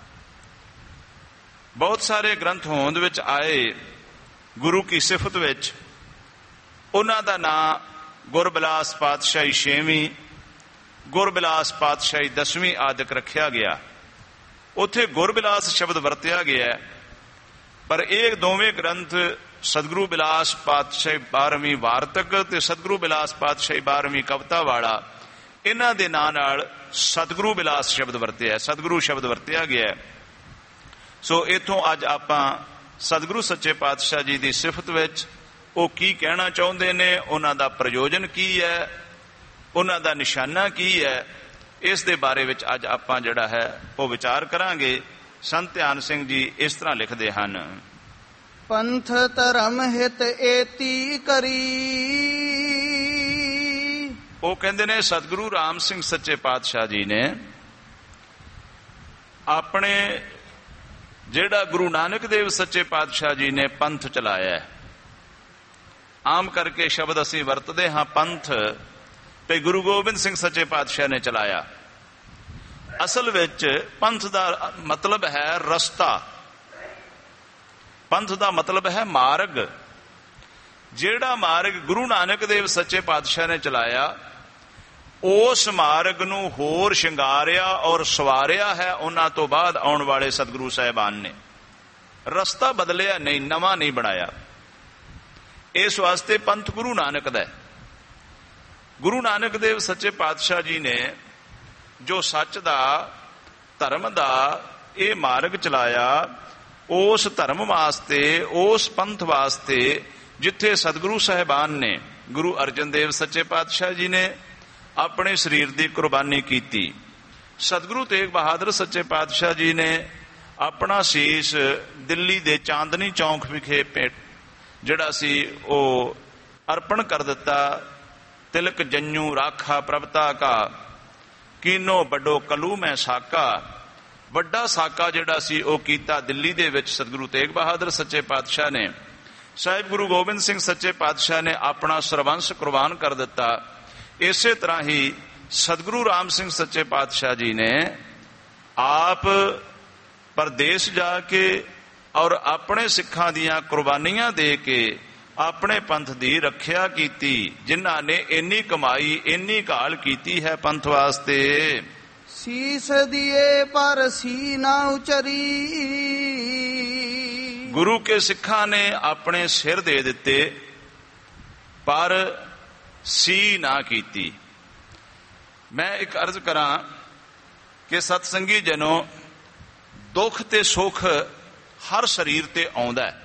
Speaker 1: ਬਹੁਤ ਸਾਰੇ ਗ੍ਰੰਥ ਹੋਂਦ ਵਿੱਚ ਆਏ ਗੁਰੂ ਕੀ ਸਿਫਤ ਵਿੱਚ। ਉਹਨਾਂ ਦਾ ਨਾਂ ਗੁਰਬਿਲਾਸ ਪਾਤਸ਼ਾਹੀ ਛੇਵੀਂ, ਗੁਰਬਿਲਾਸ ਪਾਤਸ਼ਾਹੀ ਦਸਵੀਂ ਆਦਿਕ ਰੱਖਿਆ ਗਿਆ। ਉੱਥੇ ਗੁਰਬਿਲਾਸ ਸ਼ਬਦ ਵਰਤਿਆ ਗਿਆ, ਪਰ ਇਹ ਦੋਵੇਂ ਗ੍ਰੰਥ ਸਤਿਗੁਰੂ ਬਿਲਾਸ ਪਾਤਸ਼ਾਹੀ ਬਾਰ੍ਹਵੀਂ ਵਾਰਤਕ ਤੇ ਸਤਿਗੁਰੂ ਬਿਲਾਸ ਪਾਤਸ਼ਾਹੀ ਬਾਰ੍ਹਵੀਂ ਕਵਿਤਾ ਵਾਲਾ, ਇਹਨਾਂ ਦੇ ਨਾਂ ਨਾਲ ਸਤਿਗੁਰੂ ਬਿਲਾਸ ਸ਼ਬਦ ਵਰਤਿਆ, ਸਤਿਗੁਰੂ ਸ਼ਬਦ ਵਰਤਿਆ ਗਿਆ। ਸੋ ਇਥੋਂ ਅੱਜ ਆਪਾਂ ਸਤਿਗੁਰੂ ਸੱਚੇ ਪਾਤਸ਼ਾਹ ਜੀ ਦੀ ਸਿਫਤ ਵਿੱਚ ਉਹ ਕੀ ਕਹਿਣਾ ਚਾਹੁੰਦੇ ਨੇ, ਉਹਨਾਂ ਦਾ ਪ੍ਰਯੋਜਨ ਕੀ ਹੈ, ਉਹਨਾਂ ਦਾ ਨਿਸ਼ਾਨਾ ਕੀ ਹੈ, ਇਸ ਦੇ ਬਾਰੇ ਵਿੱਚ ਅੱਜ ਆਪਾਂ ਜਿਹੜਾ ਹੈ ਉਹ ਵਿਚਾਰ ਕਰਾਂਗੇ। ਸੰਤ ਧਿਆਨ ਸਿੰਘ ਜੀ ਇਸ ਤਰ੍ਹਾਂ ਲਿਖਦੇ ਹਨ।
Speaker 2: ਪੰਥ ਧਰਮ ਹਿਤ ਏਤੀ ਕਰੀ।
Speaker 1: ਉਹ ਕਹਿੰਦੇ ਨੇ ਸਤਿਗੁਰੂ ਰਾਮ ਸਿੰਘ ਸੱਚੇ ਪਾਤਸ਼ਾਹ ਜੀ ਨੇ ਆਪਣੇ ਜਿਹੜਾ ਗੁਰੂ ਨਾਨਕ ਦੇਵ ਸੱਚੇ ਪਾਤਸ਼ਾਹ ਜੀ ਨੇ ਪੰਥ ਚਲਾਇਆ ਹੈ। ਆਮ ਕਰਕੇ ਸ਼ਬਦ ਅਸੀਂ ਵਰਤਦੇ ਹਾਂ ਪੰਥ, ਤੇ ਗੁਰੂ ਗੋਬਿੰਦ ਸਿੰਘ ਸੱਚੇ ਪਾਤਸ਼ਾਹ ਨੇ ਚਲਾਇਆ। ਅਸਲ ਵਿੱਚ ਪੰਥ ਦਾ ਮਤਲਬ ਹੈ ਰਸਤਾ, ਪੰਥ ਦਾ ਮਤਲਬ ਹੈ ਮਾਰਗ। ਜਿਹੜਾ ਮਾਰਗ ਗੁਰੂ ਨਾਨਕ ਦੇਵ ਸੱਚੇ ਪਾਤਸ਼ਾਹ ਨੇ ਚਲਾਇਆ, ਉਸ ਮਾਰਗ ਨੂੰ ਹੋਰ ਸ਼ਿੰਗਾਰਿਆ ਔਰ ਸਵਾਰਿਆ ਹੈ ਉਹਨਾਂ ਤੋਂ ਬਾਅਦ ਆਉਣ ਵਾਲੇ ਸਤਿਗੁਰੂ ਸਾਹਿਬਾਨ ਨੇ। ਰਸਤਾ ਬਦਲਿਆ ਨਹੀਂ, ਨਵਾਂ ਨਹੀਂ ਬਣਾਇਆ। ਇਸ ਵਾਸਤੇ ਪੰਥ ਗੁਰੂ ਨਾਨਕ ਦਾ ਹੈ। ਗੁਰੂ ਨਾਨਕ ਦੇਵ ਸੱਚੇ ਪਾਤਸ਼ਾਹ ਜੀ ਨੇ ਜੋ ਸੱਚ ਦਾ, ਧਰਮ ਦਾ ਇਹ ਮਾਰਗ ਚਲਾਇਆ, ਉਸ ਧਰਮ ਵਾਸਤੇ, ਉਸ ਪੰਥ ਵਾਸਤੇ ਜਿੱਥੇ ਸਤਿਗੁਰੂ ਸਾਹਿਬਾਨ ਨੇ, ਗੁਰੂ ਅਰਜਨ ਦੇਵ ਸੱਚੇ ਪਾਤਸ਼ਾਹ ਜੀ ਨੇ ਆਪਣੇ ਸਰੀਰ ਦੀ ਕੁਰਬਾਨੀ ਕੀਤੀ। ਸਤਿਗੁਰੂ ਤੇਗ ਬਹਾਦਰ ਸੱਚੇ ਪਾਤਸ਼ਾਹ ਜੀ ਨੇ ਆਪਣਾ ਸੀਸ ਦਿੱਲੀ ਦੇ ਚਾਂਦਨੀ ਚੌਂਕ ਵਿਖੇ ਜਿਹੜਾ ਸੀ ਉਹ ਅਰਪਣ ਕਰ ਦਿੱਤਾ। ਤਿਲਕ ਜੰਨੂ ਰਾਖਾ ਪ੍ਰਭਤਾ ਕਾ, ਕੀਨੋ ਵੱਡੋ ਕਲੂ ਮੈਂ ਸਾਕਾ। ਵੱਡਾ ਸਾਕਾ ਜਿਹੜਾ ਸੀ ਉਹ ਕੀਤਾ ਦਿੱਲੀ ਦੇ ਵਿੱਚ ਸਤਿਗੁਰੂ ਤੇਗ ਬਹਾਦਰ ਸੱਚੇ ਪਾਤਸ਼ਾਹ ਨੇ। ਸਾਹਿਬ ਗੁਰੂ ਗੋਬਿੰਦ ਸਿੰਘ ਸੱਚੇ ਪਾਤਸ਼ਾਹ ਨੇ ਆਪਣਾ ਸਰਬੰਸ ਕੁਰਬਾਨ ਕਰ ਦਿੱਤਾ। ਇਸੇ ਤਰ੍ਹਾਂ ਹੀ ਸਤਿਗੁਰੂ ਰਾਮ ਸਿੰਘ ਸੱਚੇ ਪਾਤਸ਼ਾਹ ਜੀ ਨੇ ਆਪ ਪਰਦੇਸ ਜਾ ਕੇ ਔਰ ਆਪਣੇ ਸਿੱਖਾਂ ਦੀਆਂ ਕੁਰਬਾਨੀਆਂ ਦੇ ਕੇ ਆਪਣੇ ਪੰਥ ਦੀ ਰੱਖਿਆ ਕੀਤੀ, ਜਿਨ੍ਹਾਂ ਨੇ ਇੰਨੀ ਕਮਾਈ, ਇੰਨੀ ਘਾਲ ਕੀਤੀ ਹੈ ਪੰਥ ਵਾਸਤੇ।
Speaker 2: ਸੀਸ ਦੀਏ ਪਰ ਸੀ ਨਾ ਉਚਰੀ।
Speaker 1: ਗੁਰੂ ਕੇ ਸਿੱਖਾਂ ਨੇ ਆਪਣੇ ਸਿਰ ਦੇ ਦਿੱਤੇ ਪਰ ਸੀ ਨਾ ਕੀਤੀ। ਮੈਂ ਇੱਕ ਅਰਜ਼ ਕਰਾਂ ਕਿ ਸਤਸੰਗੀ ਜਨੋ, ਦੁੱਖ ਤੇ ਸੁੱਖ ਹਰ ਸਰੀਰ ਤੇ ਆਉਂਦਾ ਹੈ।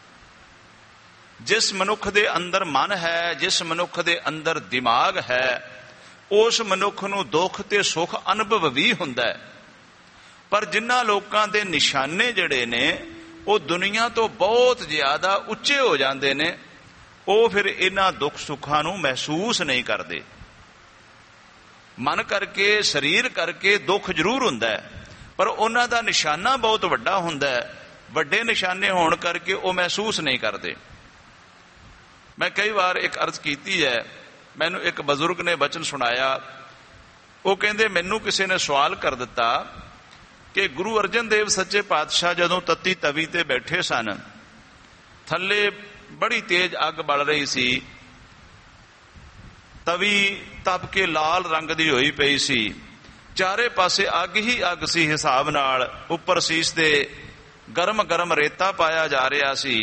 Speaker 1: ਜਿਸ ਮਨੁੱਖ ਦੇ ਅੰਦਰ ਮਨ ਹੈ, ਜਿਸ ਮਨੁੱਖ ਦੇ ਅੰਦਰ ਦਿਮਾਗ ਹੈ, ਉਸ ਮਨੁੱਖ ਨੂੰ ਦੁੱਖ ਤੇ ਸੁੱਖ ਅਨੁਭਵ ਵੀ ਹੁੰਦਾ ਹੈ। ਪਰ ਜਿਨ੍ਹਾਂ ਲੋਕਾਂ ਦੇ ਨਿਸ਼ਾਨੇ ਜਿਹੜੇ ਨੇ ਉਹ ਦੁਨੀਆ ਤੋਂ ਬਹੁਤ ਜ਼ਿਆਦਾ ਉੱਚੇ ਹੋ ਜਾਂਦੇ ਨੇ, ਉਹ ਫਿਰ ਇਹਨਾਂ ਦੁੱਖ ਸੁੱਖਾਂ ਨੂੰ ਮਹਿਸੂਸ ਨਹੀਂ ਕਰਦੇ। ਮਨ ਕਰਕੇ, ਸਰੀਰ ਕਰਕੇ ਦੁੱਖ ਜ਼ਰੂਰ ਹੁੰਦਾ ਹੈ, ਪਰ ਉਹਨਾਂ ਦਾ ਨਿਸ਼ਾਨਾ ਬਹੁਤ ਵੱਡਾ ਹੁੰਦਾ ਹੈ। ਵੱਡੇ ਨਿਸ਼ਾਨੇ ਹੋਣ ਕਰਕੇ ਉਹ ਮਹਿਸੂਸ ਨਹੀਂ ਕਰਦੇ। ਮੈਂ ਕਈ ਵਾਰ ਇੱਕ ਅਰਜ਼ ਕੀਤੀ ਹੈ, ਮੈਨੂੰ ਇੱਕ ਬਜ਼ੁਰਗ ਨੇ ਬਚਨ ਸੁਣਾਇਆ। ਉਹ ਕਹਿੰਦੇ, ਮੈਨੂੰ ਕਿਸੇ ਨੇ ਸਵਾਲ ਕਰ ਦਿੱਤਾ ਕਿ ਗੁਰੂ ਅਰਜਨ ਦੇਵ ਸੱਚੇ ਪਾਤਸ਼ਾਹ ਜਦੋਂ ਤੱਤੀ ਤਵੀ ਤੇ ਬੈਠੇ ਸਨ, ਥੱਲੇ ਬੜੀ ਤੇਜ਼ ਅੱਗ ਬਲ ਰਹੀ ਸੀ, ਤਵੀ ਤਪ ਕੇ ਲਾਲ ਰੰਗ ਦੀ ਹੋਈ ਪਈ ਸੀ, ਚਾਰੇ ਪਾਸੇ ਅੱਗ ਹੀ ਅੱਗ ਸੀ ਹਿਸਾਬ ਨਾਲ, ਉੱਪਰ ਸੀਸ ਦੇ ਗਰਮ ਗਰਮ ਰੇਤਾ ਪਾਇਆ ਜਾ ਰਿਹਾ ਸੀ,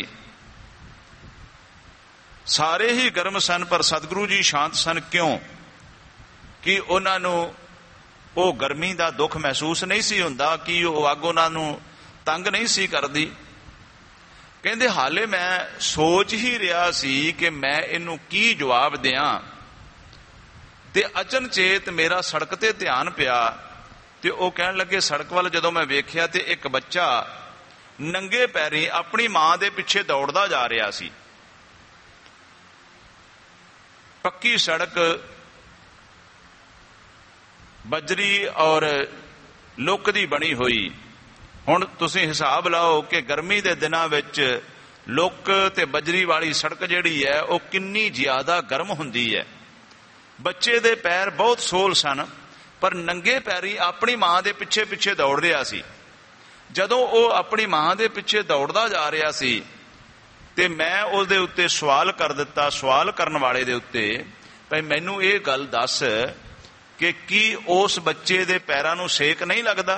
Speaker 1: ਸਾਰੇ ਹੀ ਗਰਮ ਸਨ, ਪਰ ਸਤਿਗੁਰੂ ਜੀ ਸ਼ਾਂਤ ਸਨ। ਕਿਉਂ? ਕਿ ਉਹਨਾਂ ਨੂੰ ਉਹ ਗਰਮੀ ਦਾ ਦੁੱਖ ਮਹਿਸੂਸ ਨਹੀਂ ਸੀ ਹੁੰਦਾ, ਕਿ ਉਹ ਅੱਗ ਉਹਨਾਂ ਨੂੰ ਤੰਗ ਨਹੀਂ ਸੀ ਕਰਦੀ। ਕਹਿੰਦੇ, ਹਾਲੇ ਮੈਂ ਸੋਚ ਹੀ ਰਿਹਾ ਸੀ ਕਿ ਮੈਂ ਇਹਨੂੰ ਕੀ ਜਵਾਬ ਦਿਆਂ, ਤੇ ਅਚਨਚੇਤ ਮੇਰਾ ਸੜਕ ਤੇ ਧਿਆਨ ਪਿਆ, ਤੇ ਉਹ ਕਹਿਣ ਲੱਗੇ, ਸੜਕ ਵੱਲ ਜਦੋਂ ਮੈਂ ਵੇਖਿਆ ਤੇ ਇੱਕ ਬੱਚਾ ਨੰਗੇ ਪੈਰੀਂ ਆਪਣੀ ਮਾਂ ਦੇ ਪਿੱਛੇ ਦੌੜਦਾ ਜਾ ਰਿਹਾ ਸੀ। ਪੱਕੀ ਸੜਕ, ਬਜਰੀ ਔਰ ਲੁੱਕ ਦੀ ਬਣੀ ਹੋਈ। ਹੁਣ ਤੁਸੀਂ ਹਿਸਾਬ ਲਾਓ ਕਿ ਗਰਮੀ ਦੇ ਦਿਨਾਂ ਵਿੱਚ ਲੁੱਕ ਤੇ ਬਜਰੀ ਵਾਲੀ ਸੜਕ ਜਿਹੜੀ ਹੈ ਉਹ ਕਿੰਨੀ ਜ਼ਿਆਦਾ ਗਰਮ ਹੁੰਦੀ ਹੈ। ਬੱਚੇ ਦੇ ਪੈਰ ਬਹੁਤ ਸੋਲ ਸਨ, ਪਰ ਨੰਗੇ ਪੈਰੀ ਆਪਣੀ ਮਾਂ ਦੇ ਪਿੱਛੇ ਪਿੱਛੇ ਦੌੜ ਰਿਹਾ ਸੀ। ਜਦੋਂ ਉਹ ਆਪਣੀ ਮਾਂ ਦੇ ਪਿੱਛੇ ਦੌੜਦਾ ਜਾ ਰਿਹਾ ਸੀ ਤੇ ਮੈਂ ਉਹਦੇ ਉੱਤੇ ਸਵਾਲ ਕਰ ਦਿੱਤਾ, ਸਵਾਲ ਕਰਨ ਵਾਲੇ ਦੇ ਉੱਤੇ, ਭਾਈ ਮੈਨੂੰ ਇਹ ਗੱਲ ਦੱਸ ਕਿ ਕੀ ਉਸ ਬੱਚੇ ਦੇ ਪੈਰਾਂ ਨੂੰ ਸੇਕ ਨਹੀਂ ਲੱਗਦਾ?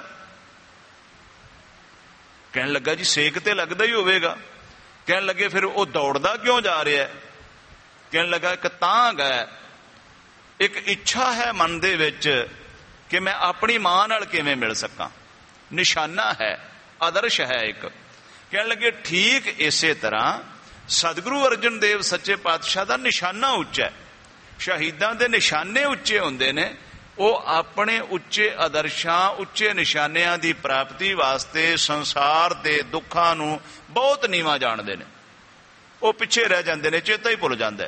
Speaker 1: ਕਹਿਣ ਲੱਗਾ, ਜੀ ਸੇਕ ਤੇ ਲੱਗਦਾ ਹੀ ਹੋਵੇਗਾ। ਕਹਿਣ ਲੱਗੇ, ਫਿਰ ਉਹ ਦੌੜਦਾ ਕਿਉਂ ਜਾ ਰਿਹਾ? ਕਹਿਣ ਲੱਗਾ, ਇੱਕ ਤਾਂਘ ਹੈ, ਇੱਕ ਇੱਛਾ ਹੈ ਮਨ ਦੇ ਵਿੱਚ ਕਿ ਮੈਂ ਆਪਣੀ ਮਾਂ ਨਾਲ ਕਿਵੇਂ ਮਿਲ ਸਕਾਂ। ਨਿਸ਼ਾਨਾ ਹੈ, ਆਦਰਸ਼ ਹੈ ਇੱਕ। ਕਹਿਣ ਲੱਗੇ, ਠੀਕ ਇਸੇ ਤਰ੍ਹਾਂ ਸਤਿਗੁਰੂ ਅਰਜਨ ਦੇਵ ਸੱਚੇ ਪਾਤਸ਼ਾਹ ਦਾ ਨਿਸ਼ਾਨਾ ਉੱਚਾ ਹੈ। ਸ਼ਹੀਦਾਂ ਦੇ ਨਿਸ਼ਾਨੇ ਉੱਚੇ ਹੁੰਦੇ ਨੇ। ਉਹ ਆਪਣੇ ਉੱਚੇ ਆਦਰਸ਼ਾਂ, ਉੱਚੇ ਨਿਸ਼ਾਨਿਆਂ ਦੀ ਪ੍ਰਾਪਤੀ ਵਾਸਤੇ ਸੰਸਾਰ ਦੇ ਦੁੱਖਾਂ ਨੂੰ ਬਹੁਤ ਨੀਵਾਂ ਜਾਣਦੇ ਨੇ। ਉਹ ਪਿੱਛੇ ਰਹਿ ਜਾਂਦੇ ਨੇ, ਚੇਤਾ ਹੀ ਭੁੱਲ ਜਾਂਦਾ ਹੈ।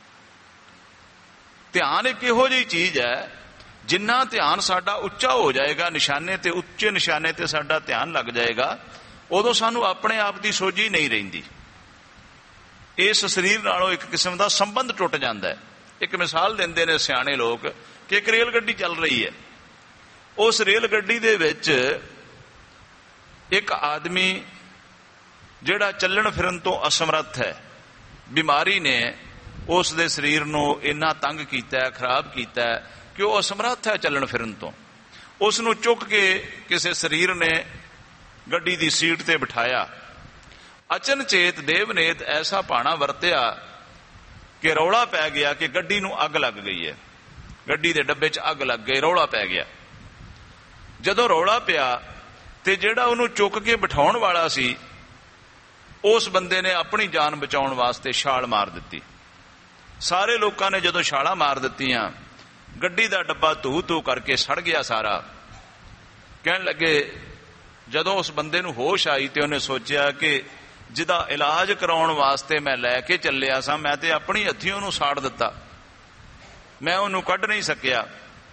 Speaker 1: ਧਿਆਨ ਇੱਕ ਇਹੋ ਜਿਹੀ ਚੀਜ਼ ਹੈ, ਜਿੰਨਾ ਧਿਆਨ ਸਾਡਾ ਉੱਚਾ ਹੋ ਜਾਏਗਾ, ਨਿਸ਼ਾਨੇ ਤੇ, ਉੱਚੇ ਨਿਸ਼ਾਨੇ ਤੇ ਸਾਡਾ ਧਿਆਨ ਲੱਗ ਜਾਏਗਾ, ਉਦੋਂ ਸਾਨੂੰ ਆਪਣੇ ਆਪ ਦੀ ਸੋਝੀ ਨਹੀਂ ਰਹਿੰਦੀ। ਇਸ ਸਰੀਰ ਨਾਲੋਂ ਇੱਕ ਕਿਸਮ ਦਾ ਸੰਬੰਧ ਟੁੱਟ ਜਾਂਦਾ ਹੈ। ਇੱਕ ਮਿਸਾਲ ਦਿੰਦੇ ਨੇ ਸਿਆਣੇ ਲੋਕ ਕਿ ਇੱਕ ਰੇਲ ਗੱਡੀ ਚੱਲ ਰਹੀ ਹੈ। ਉਸ ਰੇਲ ਗੱਡੀ ਦੇ ਵਿੱਚ ਇੱਕ ਆਦਮੀ ਜਿਹੜਾ ਚੱਲਣ ਫਿਰਨ ਤੋਂ ਅਸਮਰੱਥ ਹੈ, ਬਿਮਾਰੀ ਨੇ ਉਸ ਦੇ ਸਰੀਰ ਨੂੰ ਇੰਨਾ ਤੰਗ ਕੀਤਾ, ਖਰਾਬ ਕੀਤਾ ਕਿ ਉਹ ਅਸਮਰੱਥ ਹੈ ਚੱਲਣ ਫਿਰਨ ਤੋਂ। ਉਸ ਨੂੰ ਚੁੱਕ ਕੇ ਕਿਸੇ ਸਰੀਰ ਨੇ ਗੱਡੀ ਦੀ ਸੀਟ ਤੇ ਬਿਠਾਇਆ। ਅਚਨਚੇਤ ਦੇਵਨੇਤ ਐਸਾ ਭਾਣਾ ਵਰਤਿਆ ਕਿ ਰੌਲਾ ਪੈ ਗਿਆ ਕਿ ਗੱਡੀ ਨੂੰ ਅੱਗ ਲੱਗ ਗਈ ਹੈ, ਗੱਡੀ ਦੇ ਡੱਬੇ 'ਚ ਅੱਗ ਲੱਗ ਗਈ, ਰੌਲਾ ਪੈ ਗਿਆ। ਜਦੋਂ ਰੌਲਾ ਪਿਆ ਤੇ ਜਿਹੜਾ ਉਹਨੂੰ ਚੁੱਕ ਕੇ ਬਿਠਾਉਣ ਵਾਲਾ ਸੀ, ਉਸ ਬੰਦੇ ਨੇ ਆਪਣੀ ਜਾਨ ਬਚਾਉਣ ਵਾਸਤੇ ਛਾਲ ਮਾਰ ਦਿੱਤੀ। ਸਾਰੇ ਲੋਕਾਂ ਨੇ ਜਦੋਂ ਛਾਲਾਂ ਮਾਰ ਦਿੱਤੀਆਂ, ਗੱਡੀ ਦਾ ਡੱਬਾ ਧੂ ਧੂ ਕਰਕੇ ਸੜ ਗਿਆ ਸਾਰਾ। ਕਹਿਣ ਲੱਗੇ, ਜਦੋਂ ਉਸ ਬੰਦੇ ਨੂੰ ਹੋਸ਼ ਆਈ ਤੇ ਉਹਨੇ ਸੋਚਿਆ ਕਿ ਜਿਹਦਾ ਇਲਾਜ ਕਰਾਉਣ ਵਾਸਤੇ ਮੈਂ ਲੈ ਕੇ ਚੱਲਿਆ ਸਾਂ, ਮੈਂ ਤੇ ਆਪਣੀ ਹੱਥੀਂ ਉਹਨੂੰ ਸਾੜ ਦਿੱਤਾ, ਮੈਂ ਉਹਨੂੰ ਕੱਢ ਨਹੀਂ ਸਕਿਆ।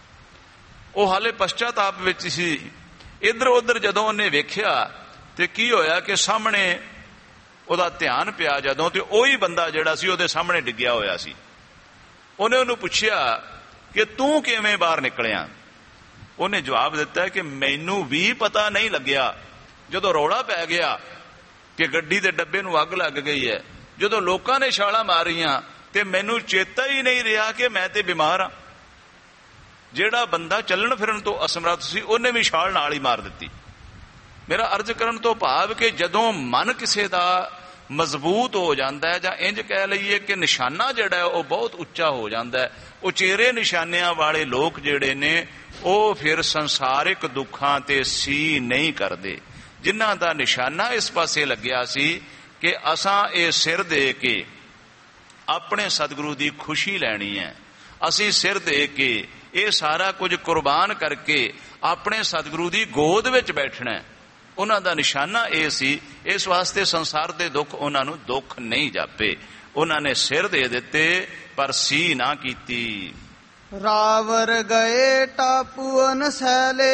Speaker 1: ਉਹ ਹਾਲੇ ਪਛਤਾਤਾਪ ਵਿੱਚ ਸੀ। ਇੱਧਰ ਉੱਧਰ ਜਦੋਂ ਉਹਨੇ ਵੇਖਿਆ ਤੇ ਕੀ ਹੋਇਆ ਕਿ ਸਾਹਮਣੇ ਉਹਦਾ ਧਿਆਨ ਪਿਆ ਜਦੋਂ, ਤੇ ਉਹੀ ਬੰਦਾ ਜਿਹੜਾ ਸੀ ਉਹਦੇ ਸਾਹਮਣੇ ਡਿੱਗਿਆ ਹੋਇਆ ਸੀ। ਉਹਨੇ ਉਹਨੂੰ ਪੁੱਛਿਆ ਕਿ ਤੂੰ ਕਿਵੇਂ ਬਾਹਰ ਨਿਕਲਿਆ? ਉਹਨੇ ਜਵਾਬ ਦਿੱਤਾ ਕਿ ਮੈਨੂੰ ਵੀ ਪਤਾ ਨਹੀਂ ਲੱਗਿਆ। ਜਦੋਂ ਰੌਲਾ ਪੈ ਗਿਆ ਕਿ ਗੱਡੀ ਦੇ ਡੱਬੇ ਨੂੰ ਅੱਗ ਲੱਗ ਗਈ ਹੈ, ਜਦੋਂ ਲੋਕਾਂ ਨੇ ਛਾਲਾਂ ਮਾਰੀਆਂ ਤੇ ਮੈਨੂੰ ਚੇਤਾ ਹੀ ਨਹੀਂ ਰਿਹਾ ਕਿ ਮੈਂ ਤੇ ਬਿਮਾਰ ਹਾਂ। ਜਿਹੜਾ ਬੰਦਾ ਚੱਲਣ ਫਿਰਨ ਤੋਂ ਅਸਮਰੱਥ ਸੀ, ਉਹਨੇ ਵੀ ਛਾਲ ਨਾਲ ਹੀ ਮਾਰ ਦਿੱਤੀ। ਮੇਰਾ ਅਰਜ਼ ਕਰਨ ਤੋਂ ਭਾਵ ਕਿ ਜਦੋਂ ਮਨ ਕਿਸੇ ਦਾ ਮਜ਼ਬੂਤ ਹੋ ਜਾਂਦਾ ਹੈ, ਜਾਂ ਇੰਜ ਕਹਿ ਲਈਏ ਕਿ ਨਿਸ਼ਾਨਾ ਜਿਹੜਾ ਹੈ ਉਹ ਬਹੁਤ ਉੱਚਾ ਹੋ ਜਾਂਦਾ ਹੈ, ਉਚੇਰੇ ਨਿਸ਼ਾਨਿਆਂ ਵਾਲੇ ਲੋਕ ਜਿਹੜੇ ਨੇ ਉਹ ਫਿਰ ਸੰਸਾਰਿਕ ਦੁੱਖਾਂ ਤੇ ਸੀ ਨਹੀਂ ਕਰਦੇ। ਜਿਨ੍ਹਾਂ ਦਾ ਨਿਸ਼ਾਨਾ ਇਸ ਪਾਸੇ ਲੱਗਿਆ ਸੀ ਕਿ ਅਸਾਂ ਇਹ ਸਿਰ ਦੇ ਕੇ ਆਪਣੇ ਸਤਿਗੁਰੂ ਦੀ ਖੁਸ਼ੀ ਲੈਣੀ ਹੈ, ਅਸੀਂ ਸਿਰ ਦੇ ਕੇ ਇਹ ਸਾਰਾ ਕੁਝ ਕੁਰਬਾਨ ਕਰਕੇ ਆਪਣੇ ਸਤਿਗੁਰੂ ਦੀ ਗੋਦ ਵਿੱਚ ਬੈਠਣਾ ਹੈ, ਉਹਨਾਂ ਦਾ ਨਿਸ਼ਾਨਾ ਇਹ ਸੀ। ਇਸ ਵਾਸਤੇ ਸੰਸਾਰ ਦੇ ਦੁੱਖ ਉਹਨਾਂ ਨੂੰ ਦੁੱਖ ਨਹੀਂ ਜਾਪੇ। ਉਹਨਾਂ ਨੇ ਸਿਰ ਦੇ ਦਿੱਤੇ ਪਰ ਸੀ ਨਾ ਕੀਤੀ।
Speaker 2: ਰਾਵਰ ਗਏ ਟਾਪੂਨ ਸੈਲੇ।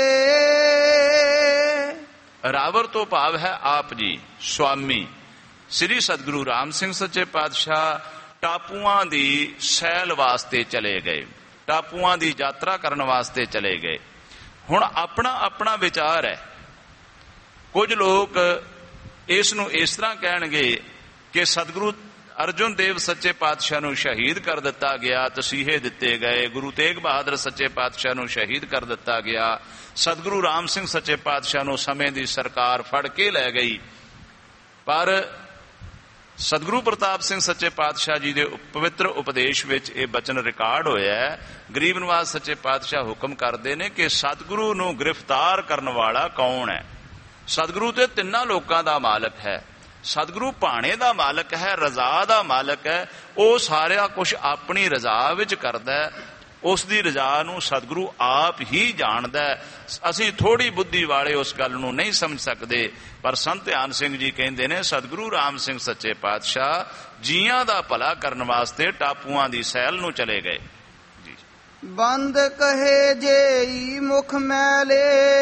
Speaker 1: ਰਾਵਰ ਤੋਂ ਭਾਵ ਹੈ ਆਪ ਜੀ ਸੁਆਮੀ ਸ੍ਰੀ ਸਤਿਗੁਰੂ ਰਾਮ ਸਿੰਘ ਸੱਚੇ ਪਾਤਸ਼ਾਹ ਟਾਪੂਆਂ ਦੀ ਸੈਲ ਵਾਸਤੇ ਚਲੇ ਗਏ, ਟਾਪੂਆਂ ਦੀ ਯਾਤਰਾ ਕਰਨ ਵਾਸਤੇ ਚਲੇ ਗਏ। ਹੁਣ ਆਪਣਾ ਆਪਣਾ ਵਿਚਾਰ ਹੈ। ਕੁਝ ਲੋਕ ਇਸ ਨੂੰ ਇਸ ਤਰ੍ਹਾਂ ਕਹਿਣਗੇ ਕਿ ਸਤਿਗੁਰੂ ਅਰਜੁਨ ਦੇਵ ਸੱਚੇ ਪਾਤਸ਼ਾਹ ਨੂੰ ਸ਼ਹੀਦ ਕਰ ਦਿੱਤਾ ਗਿਆ, ਤਸੀਹੇ ਦਿੱਤੇ ਗਏ। ਗੁਰੂ ਤੇਗ ਬਹਾਦਰ ਸੱਚੇ ਪਾਤਸ਼ਾਹ ਨੂੰ ਸ਼ਹੀਦ ਕਰ ਦਿੱਤਾ ਗਿਆ। ਸਤਿਗੁਰੂ ਰਾਮ ਸਿੰਘ ਸੱਚੇ ਪਾਤਸ਼ਾਹ ਨੂੰ ਸਮੇਂ ਦੀ ਸਰਕਾਰ ਫੜ ਕੇ ਲੈ ਗਈ। ਪਰ ਸਤਿਗੁਰੂ ਪ੍ਰਤਾਪ ਸਿੰਘ ਸੱਚੇ ਪਾਤਸ਼ਾਹ ਜੀ ਦੇ ਪਵਿੱਤਰ ਉਪਦੇਸ਼ ਵਿੱਚ ਇਹ ਬਚਨ ਰਿਕਾਰਡ ਹੋਇਆ ਹੈ। ਗਰੀਬ ਨਵਾਜ਼ ਸੱਚੇ ਪਾਤਸ਼ਾਹ ਹੁਕਮ ਕਰਦੇ ਨੇ ਕਿ ਸਤਿਗੁਰੂ ਨੂੰ ਗ੍ਰਿਫਤਾਰ ਕਰਨ ਵਾਲਾ ਕੌਣ ਹੈ। ਸਤਿਗੁਰੂ ਤੇ ਤਿੰਨਾਂ ਲੋਕਾਂ ਦਾ ਮਾਲਕ ਹੈ। ਸਤਿਗੁਰੂ ਭਾਣੇ ਦਾ ਮਾਲਕ ਹੈ, ਰਜ਼ਾ ਦਾ ਮਾਲਕ ਹੈ। ਉਹ ਸਾਰਾ ਕੁਝ ਆਪਣੀ ਰਜ਼ਾ ਵਿੱਚ ਕਰਦਾ ਹੈ। ਉਸ ਦੀ ਰਜ਼ਾ ਨੂੰ ਸਤਿਗੁਰੂ ਆਪ ਹੀ ਜਾਣਦਾ ਹੈ। ਅਸੀਂ ਥੋੜੀ ਬੁੱਧੀ ਵਾਲੇ ਉਸ ਗੱਲ ਨੂੰ ਨਹੀਂ ਸਮਝ ਸਕਦੇ। ਪਰ ਸੰਤ ਧਿਆਨ ਸਿੰਘ ਜੀ ਕਹਿੰਦੇ ਨੇ ਸਤਿਗੁਰੂ ਰਾਮ ਸਿੰਘ ਸੱਚੇ ਪਾਤਸ਼ਾਹ ਜੀਆਂ ਦਾ ਭਲਾ ਕਰਨ ਵਾਸਤੇ ਟਾਪੂਆਂ ਦੀ ਸੈਲ ਨੂੰ ਚਲੇ ਗਏ। ਜੀ
Speaker 2: ਬੰਦ ਕਹੇ ਜੇਈ ਮੁਖ ਮੈਲੇ।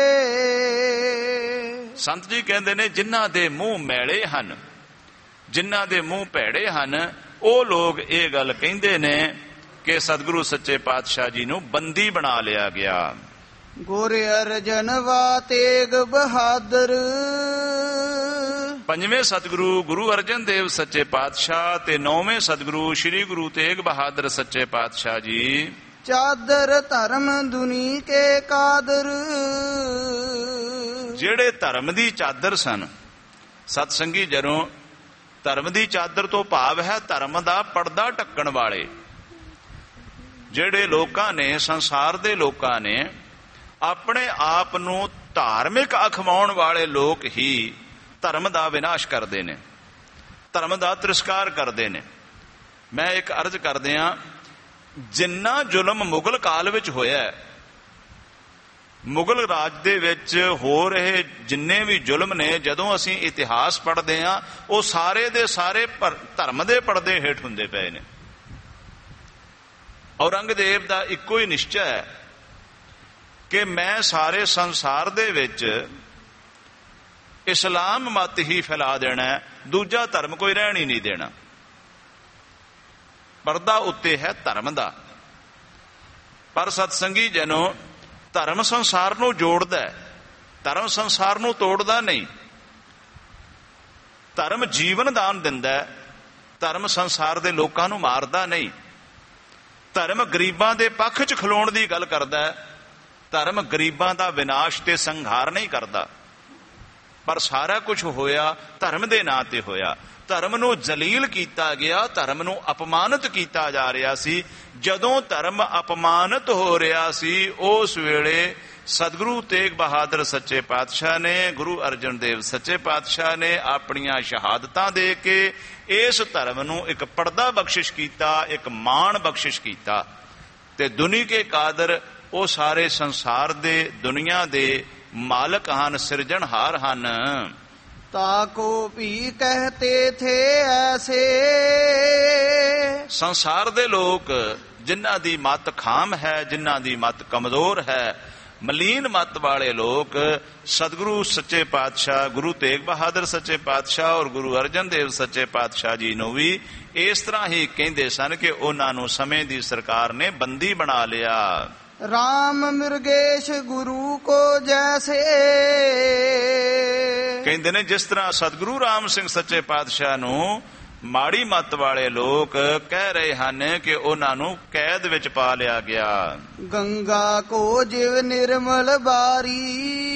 Speaker 1: ਸੰਤ ਜੀ ਕਹਿੰਦੇ ਨੇ ਜਿਨ੍ਹਾਂ ਦੇ ਮੂੰਹ ਮੈਲੇ ਹਨ, ਜਿਨ੍ਹਾਂ ਦੇ ਮੂੰਹ ਭੈੜੇ ਹਨ, ਉਹ ਲੋਕ ਇਹ ਗੱਲ ਕਹਿੰਦੇ ਨੇ ਕਿ ਸਤਿਗੁਰੂ ਸੱਚੇ ਪਾਤਸ਼ਾਹ ਜੀ ਨੂੰ ਬੰਦੀ ਬਣਾ ਲਿਆ ਗਿਆ।
Speaker 2: ਗੁਰ ਅਰਜਨ ਵਾ ਤੇਗ ਬਹਾਦਰ।
Speaker 1: ਪੰਜਵੇਂ ਸਤਿਗੁਰੂ ਗੁਰੂ ਅਰਜਨ ਦੇਵ ਸੱਚੇ ਪਾਤਸ਼ਾਹ ਤੇ ਨੌਵੇਂ ਸਤਿਗੁਰੂ ਸ੍ਰੀ ਗੁਰੂ ਤੇਗ ਬਹਾਦਰ ਸੱਚੇ ਪਾਤਸ਼ਾਹ ਜੀ
Speaker 2: ਚਾਦਰ ਧਰਮ ਦੁਨੀ ਕੇ ਕਾਦਰ।
Speaker 1: ਜਿਹੜੇ ਧਰਮ ਦੀ ਚਾਦਰ ਸਨ, ਸਤ ਸੰਗੀ ਜਨੋ, ਧਰਮ ਦੀ ਚਾਦਰ ਤੋਂ ਭਾਵ ਹੈ ਧਰਮ ਦਾ ਪਰਦਾ ਢੱਕਣ ਵਾਲੇ। ਜਿਹੜੇ ਲੋਕਾਂ ਨੇ, ਸੰਸਾਰ ਦੇ ਲੋਕਾਂ ਨੇ ਆਪਣੇ ਆਪ ਨੂੰ ਧਾਰਮਿਕ ਅਖਵਾਉਣ ਵਾਲੇ ਲੋਕ ਹੀ ਧਰਮ ਦਾ ਵਿਨਾਸ਼ ਕਰਦੇ ਨੇ, ਧਰਮ ਦਾ ਤਿਰਸਕਾਰ ਕਰਦੇ ਨੇ। ਮੈਂ ਇੱਕ ਅਰਜ਼ ਕਰਦਿਆਂ, ਜਿੰਨਾ ਜ਼ੁਲਮ ਮੁਗਲ ਕਾਲ ਵਿੱਚ ਹੋਇਆ, ਮੁਗਲ ਰਾਜ ਦੇ ਵਿੱਚ ਹੋ ਰਹੇ ਜਿੰਨੇ ਵੀ ਜ਼ੁਲਮ ਨੇ, ਜਦੋਂ ਅਸੀਂ ਇਤਿਹਾਸ ਪੜ੍ਹਦੇ ਹਾਂ ਉਹ ਸਾਰੇ ਦੇ ਸਾਰੇ ਧਰਮ ਦੇ ਪਰਦੇ ਹੇਠ ਹੁੰਦੇ ਪਏ ਨੇ। ਔਰੰਗਜ਼ੇਬ ਦਾ ਇੱਕੋ ਹੀ ਨਿਸ਼ਚਾ ਹੈ ਕਿ ਮੈਂ ਸਾਰੇ ਸੰਸਾਰ ਦੇ ਵਿੱਚ ਇਸਲਾਮ ਮਤ ਹੀ ਫੈਲਾ ਦੇਣਾ, ਦੂਜਾ ਧਰਮ ਕੋਈ ਰਹਿਣ ਹੀ ਨਹੀਂ ਦੇਣਾ। ਪਰਦਾ ਉੱਤੇ ਹੈ ਧਰਮ ਦਾ। ਪਰ ਸਤਸੰਗੀ ਜਨੋ, ਧਰਮ ਸੰਸਾਰ ਨੂੰ ਜੋੜਦਾ ਹੈ, ਧਰਮ ਸੰਸਾਰ ਨੂੰ ਤੋੜਦਾ ਨਹੀਂ। ਧਰਮ ਜੀਵਨ ਦਾਨ ਦਿੰਦਾ ਹੈ, ਧਰਮ ਸੰਸਾਰ ਦੇ ਲੋਕਾਂ ਨੂੰ ਮਾਰਦਾ ਨਹੀਂ। ਧਰਮ ਗਰੀਬਾਂ ਦੇ ਪੱਖ 'ਚ ਖਲੋਣ ਦੀ ਗੱਲ ਕਰਦਾ ਹੈ, ਧਰਮ ਗਰੀਬਾਂ ਦਾ ਵਿਨਾਸ਼ ਤੇ ਸੰਘਾਰ ਨਹੀਂ ਕਰਦਾ। ਪਰ ਸਾਰਾ ਕੁਝ ਹੋਇਆ ਧਰਮ ਦੇ ਨਾਂ ਤੇ ਹੋਇਆ। ਧਰਮ ਨੂੰ ਜਲੀਲ ਕੀਤਾ ਗਿਆ, ਧਰਮ ਨੂੰ ਅਪਮਾਨਿਤ ਕੀਤਾ ਜਾ ਰਿਹਾ ਸੀ। ਜਦੋਂ ਧਰਮ ਅਪਮਾਨਿਤ ਹੋ ਰਿਹਾ ਸੀ, ਉਸ ਵੇਲੇ ਸਤਿਗੁਰੂ ਤੇਗ ਬਹਾਦਰ ਸੱਚੇ ਪਾਤਸ਼ਾਹ ਨੇ, ਗੁਰੂ ਅਰਜਨ ਦੇਵ ਸੱਚੇ ਪਾਤਸ਼ਾਹ ਨੇ ਆਪਣੀਆਂ ਸ਼ਹਾਦਤਾਂ ਦੇ ਕੇ ਇਸ ਧਰਮ ਨੂੰ ਇੱਕ ਪਰਦਾ ਬਖਸ਼ਿਸ਼ ਕੀਤਾ, ਇੱਕ ਮਾਣ ਬਖਸ਼ਿਸ਼ ਕੀਤਾ। ਤੇ ਦੁਨੀ ਕੇ ਕਾਦਰ, ਉਹ ਸਾਰੇ ਸੰਸਾਰ ਦੇ, ਦੁਨੀਆ ਦੇ ਮਾਲਕ ਹਨ, ਸਿਰਜਣਹਾਰ ਹਨ।
Speaker 2: ਤਾਕੋ ਵੀ ਕਹਤੇ ਥੇ ਐਸੇ।
Speaker 1: ਸੰਸਾਰ ਦੇ ਲੋਕ ਜਿਨ੍ਹਾਂ ਦੀ ਮਤ ਖਾਮ ਹੈ, ਜਿਨ੍ਹਾਂ ਦੀ ਮਤ ਕਮਜ਼ੋਰ ਹੈ, ਮਲੀਨ ਮਤ ਵਾਲੇ ਲੋਕ ਸਤਿਗੁਰੂ ਸੱਚੇ ਪਾਤਸ਼ਾਹ, ਗੁਰੂ ਤੇਗ ਬਹਾਦਰ ਸੱਚੇ ਪਾਤਸ਼ਾਹ ਔਰ ਗੁਰੂ ਅਰਜਨ ਦੇਵ ਸੱਚੇ ਪਾਤਸ਼ਾਹ ਜੀ ਨੂੰ ਵੀ ਇਸ ਤਰ੍ਹਾਂ ਹੀ ਕਹਿੰਦੇ ਸਨ ਕਿ ਉਹਨਾਂ ਨੂੰ ਸਮੇਂ ਦੀ ਸਰਕਾਰ ਨੇ ਬੰਦੀ ਬਣਾ ਲਿਆ।
Speaker 2: ਰਾਮ ਮਿਰਗੇਸ਼ ਗੁਰੂ ਕੋ ਜੈਸੇ।
Speaker 1: ਕਹਿੰਦੇ ਨੇ ਜਿਸ ਤਰ੍ਹਾਂ ਸਤਿਗੁਰੂ ਰਾਮ ਸਿੰਘ ਸੱਚੇ ਪਾਤਸ਼ਾਹ ਨੂੰ ਮਾੜੀ ਮੱਤ ਵਾਲੇ ਲੋਕ ਕਹਿ ਰਹੇ ਹਨ ਕਿ ਉਹਨਾਂ ਨੂੰ ਕੈਦ ਵਿੱਚ ਪਾ ਲਿਆ ਗਿਆ।
Speaker 2: ਗੰਗਾ ਕੋ ਜਿਵ ਨਿਰਮਲ ਬਾਰੀ।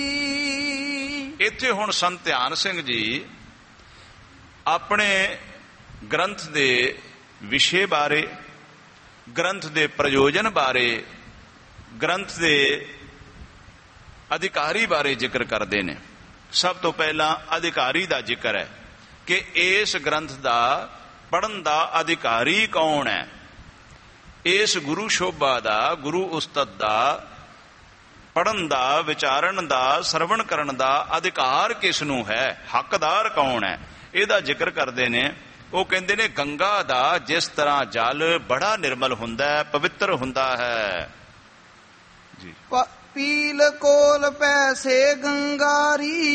Speaker 1: ਇੱਥੇ ਹੁਣ ਸੰਤ ਧਿਆਨ ਸਿੰਘ ਜੀ ਆਪਣੇ ਗ੍ਰੰਥ ਦੇ ਵਿਸ਼ੇ ਬਾਰੇ, ਗ੍ਰੰਥ ਦੇ ਪ੍ਰਯੋਜਨ ਬਾਰੇ, ਗ੍ਰੰਥ ਦੇ ਅਧਿਕਾਰੀ ਬਾਰੇ ਜ਼ਿਕਰ ਕਰਦੇ ਨੇ। ਸਭ ਤੋਂ ਪਹਿਲਾਂ ਅਧਿਕਾਰੀ ਦਾ ਜ਼ਿਕਰ ਹੈ ਕਿ ਇਸ ਗ੍ਰੰਥ ਦਾ ਪੜ੍ਹਨ ਦਾ ਅਧਿਕਾਰੀ ਕੌਣ ਹੈ। ਇਸ ਗੁਰੂ ਸ਼ੋਭਾ ਦਾ, ਗੁਰੂ ਉਸਤਤ ਦਾ ਪੜ੍ਹਨ ਦਾ, ਵਿਚਾਰਨ ਦਾ, ਸਰਵਣ ਕਰਨ ਦਾ ਅਧਿਕਾਰ ਕਿਸ ਨੂੰ ਹੈ, ਹੱਕਦਾਰ ਕੌਣ ਹੈ, ਇਹਦਾ ਜ਼ਿਕਰ ਕਰਦੇ ਨੇ। ਉਹ ਕਹਿੰਦੇ ਨੇ ਗੰਗਾ ਦਾ ਜਿਸ ਤਰ੍ਹਾਂ ਜਲ ਬੜਾ ਨਿਰਮਲ ਹੁੰਦਾ ਹੈ, ਪਵਿੱਤਰ ਹੁੰਦਾ ਹੈ ਜੀ।
Speaker 2: ਪੀਲ ਕੋਲ ਪੈਸੇ ਗੰਗਾਰੀ,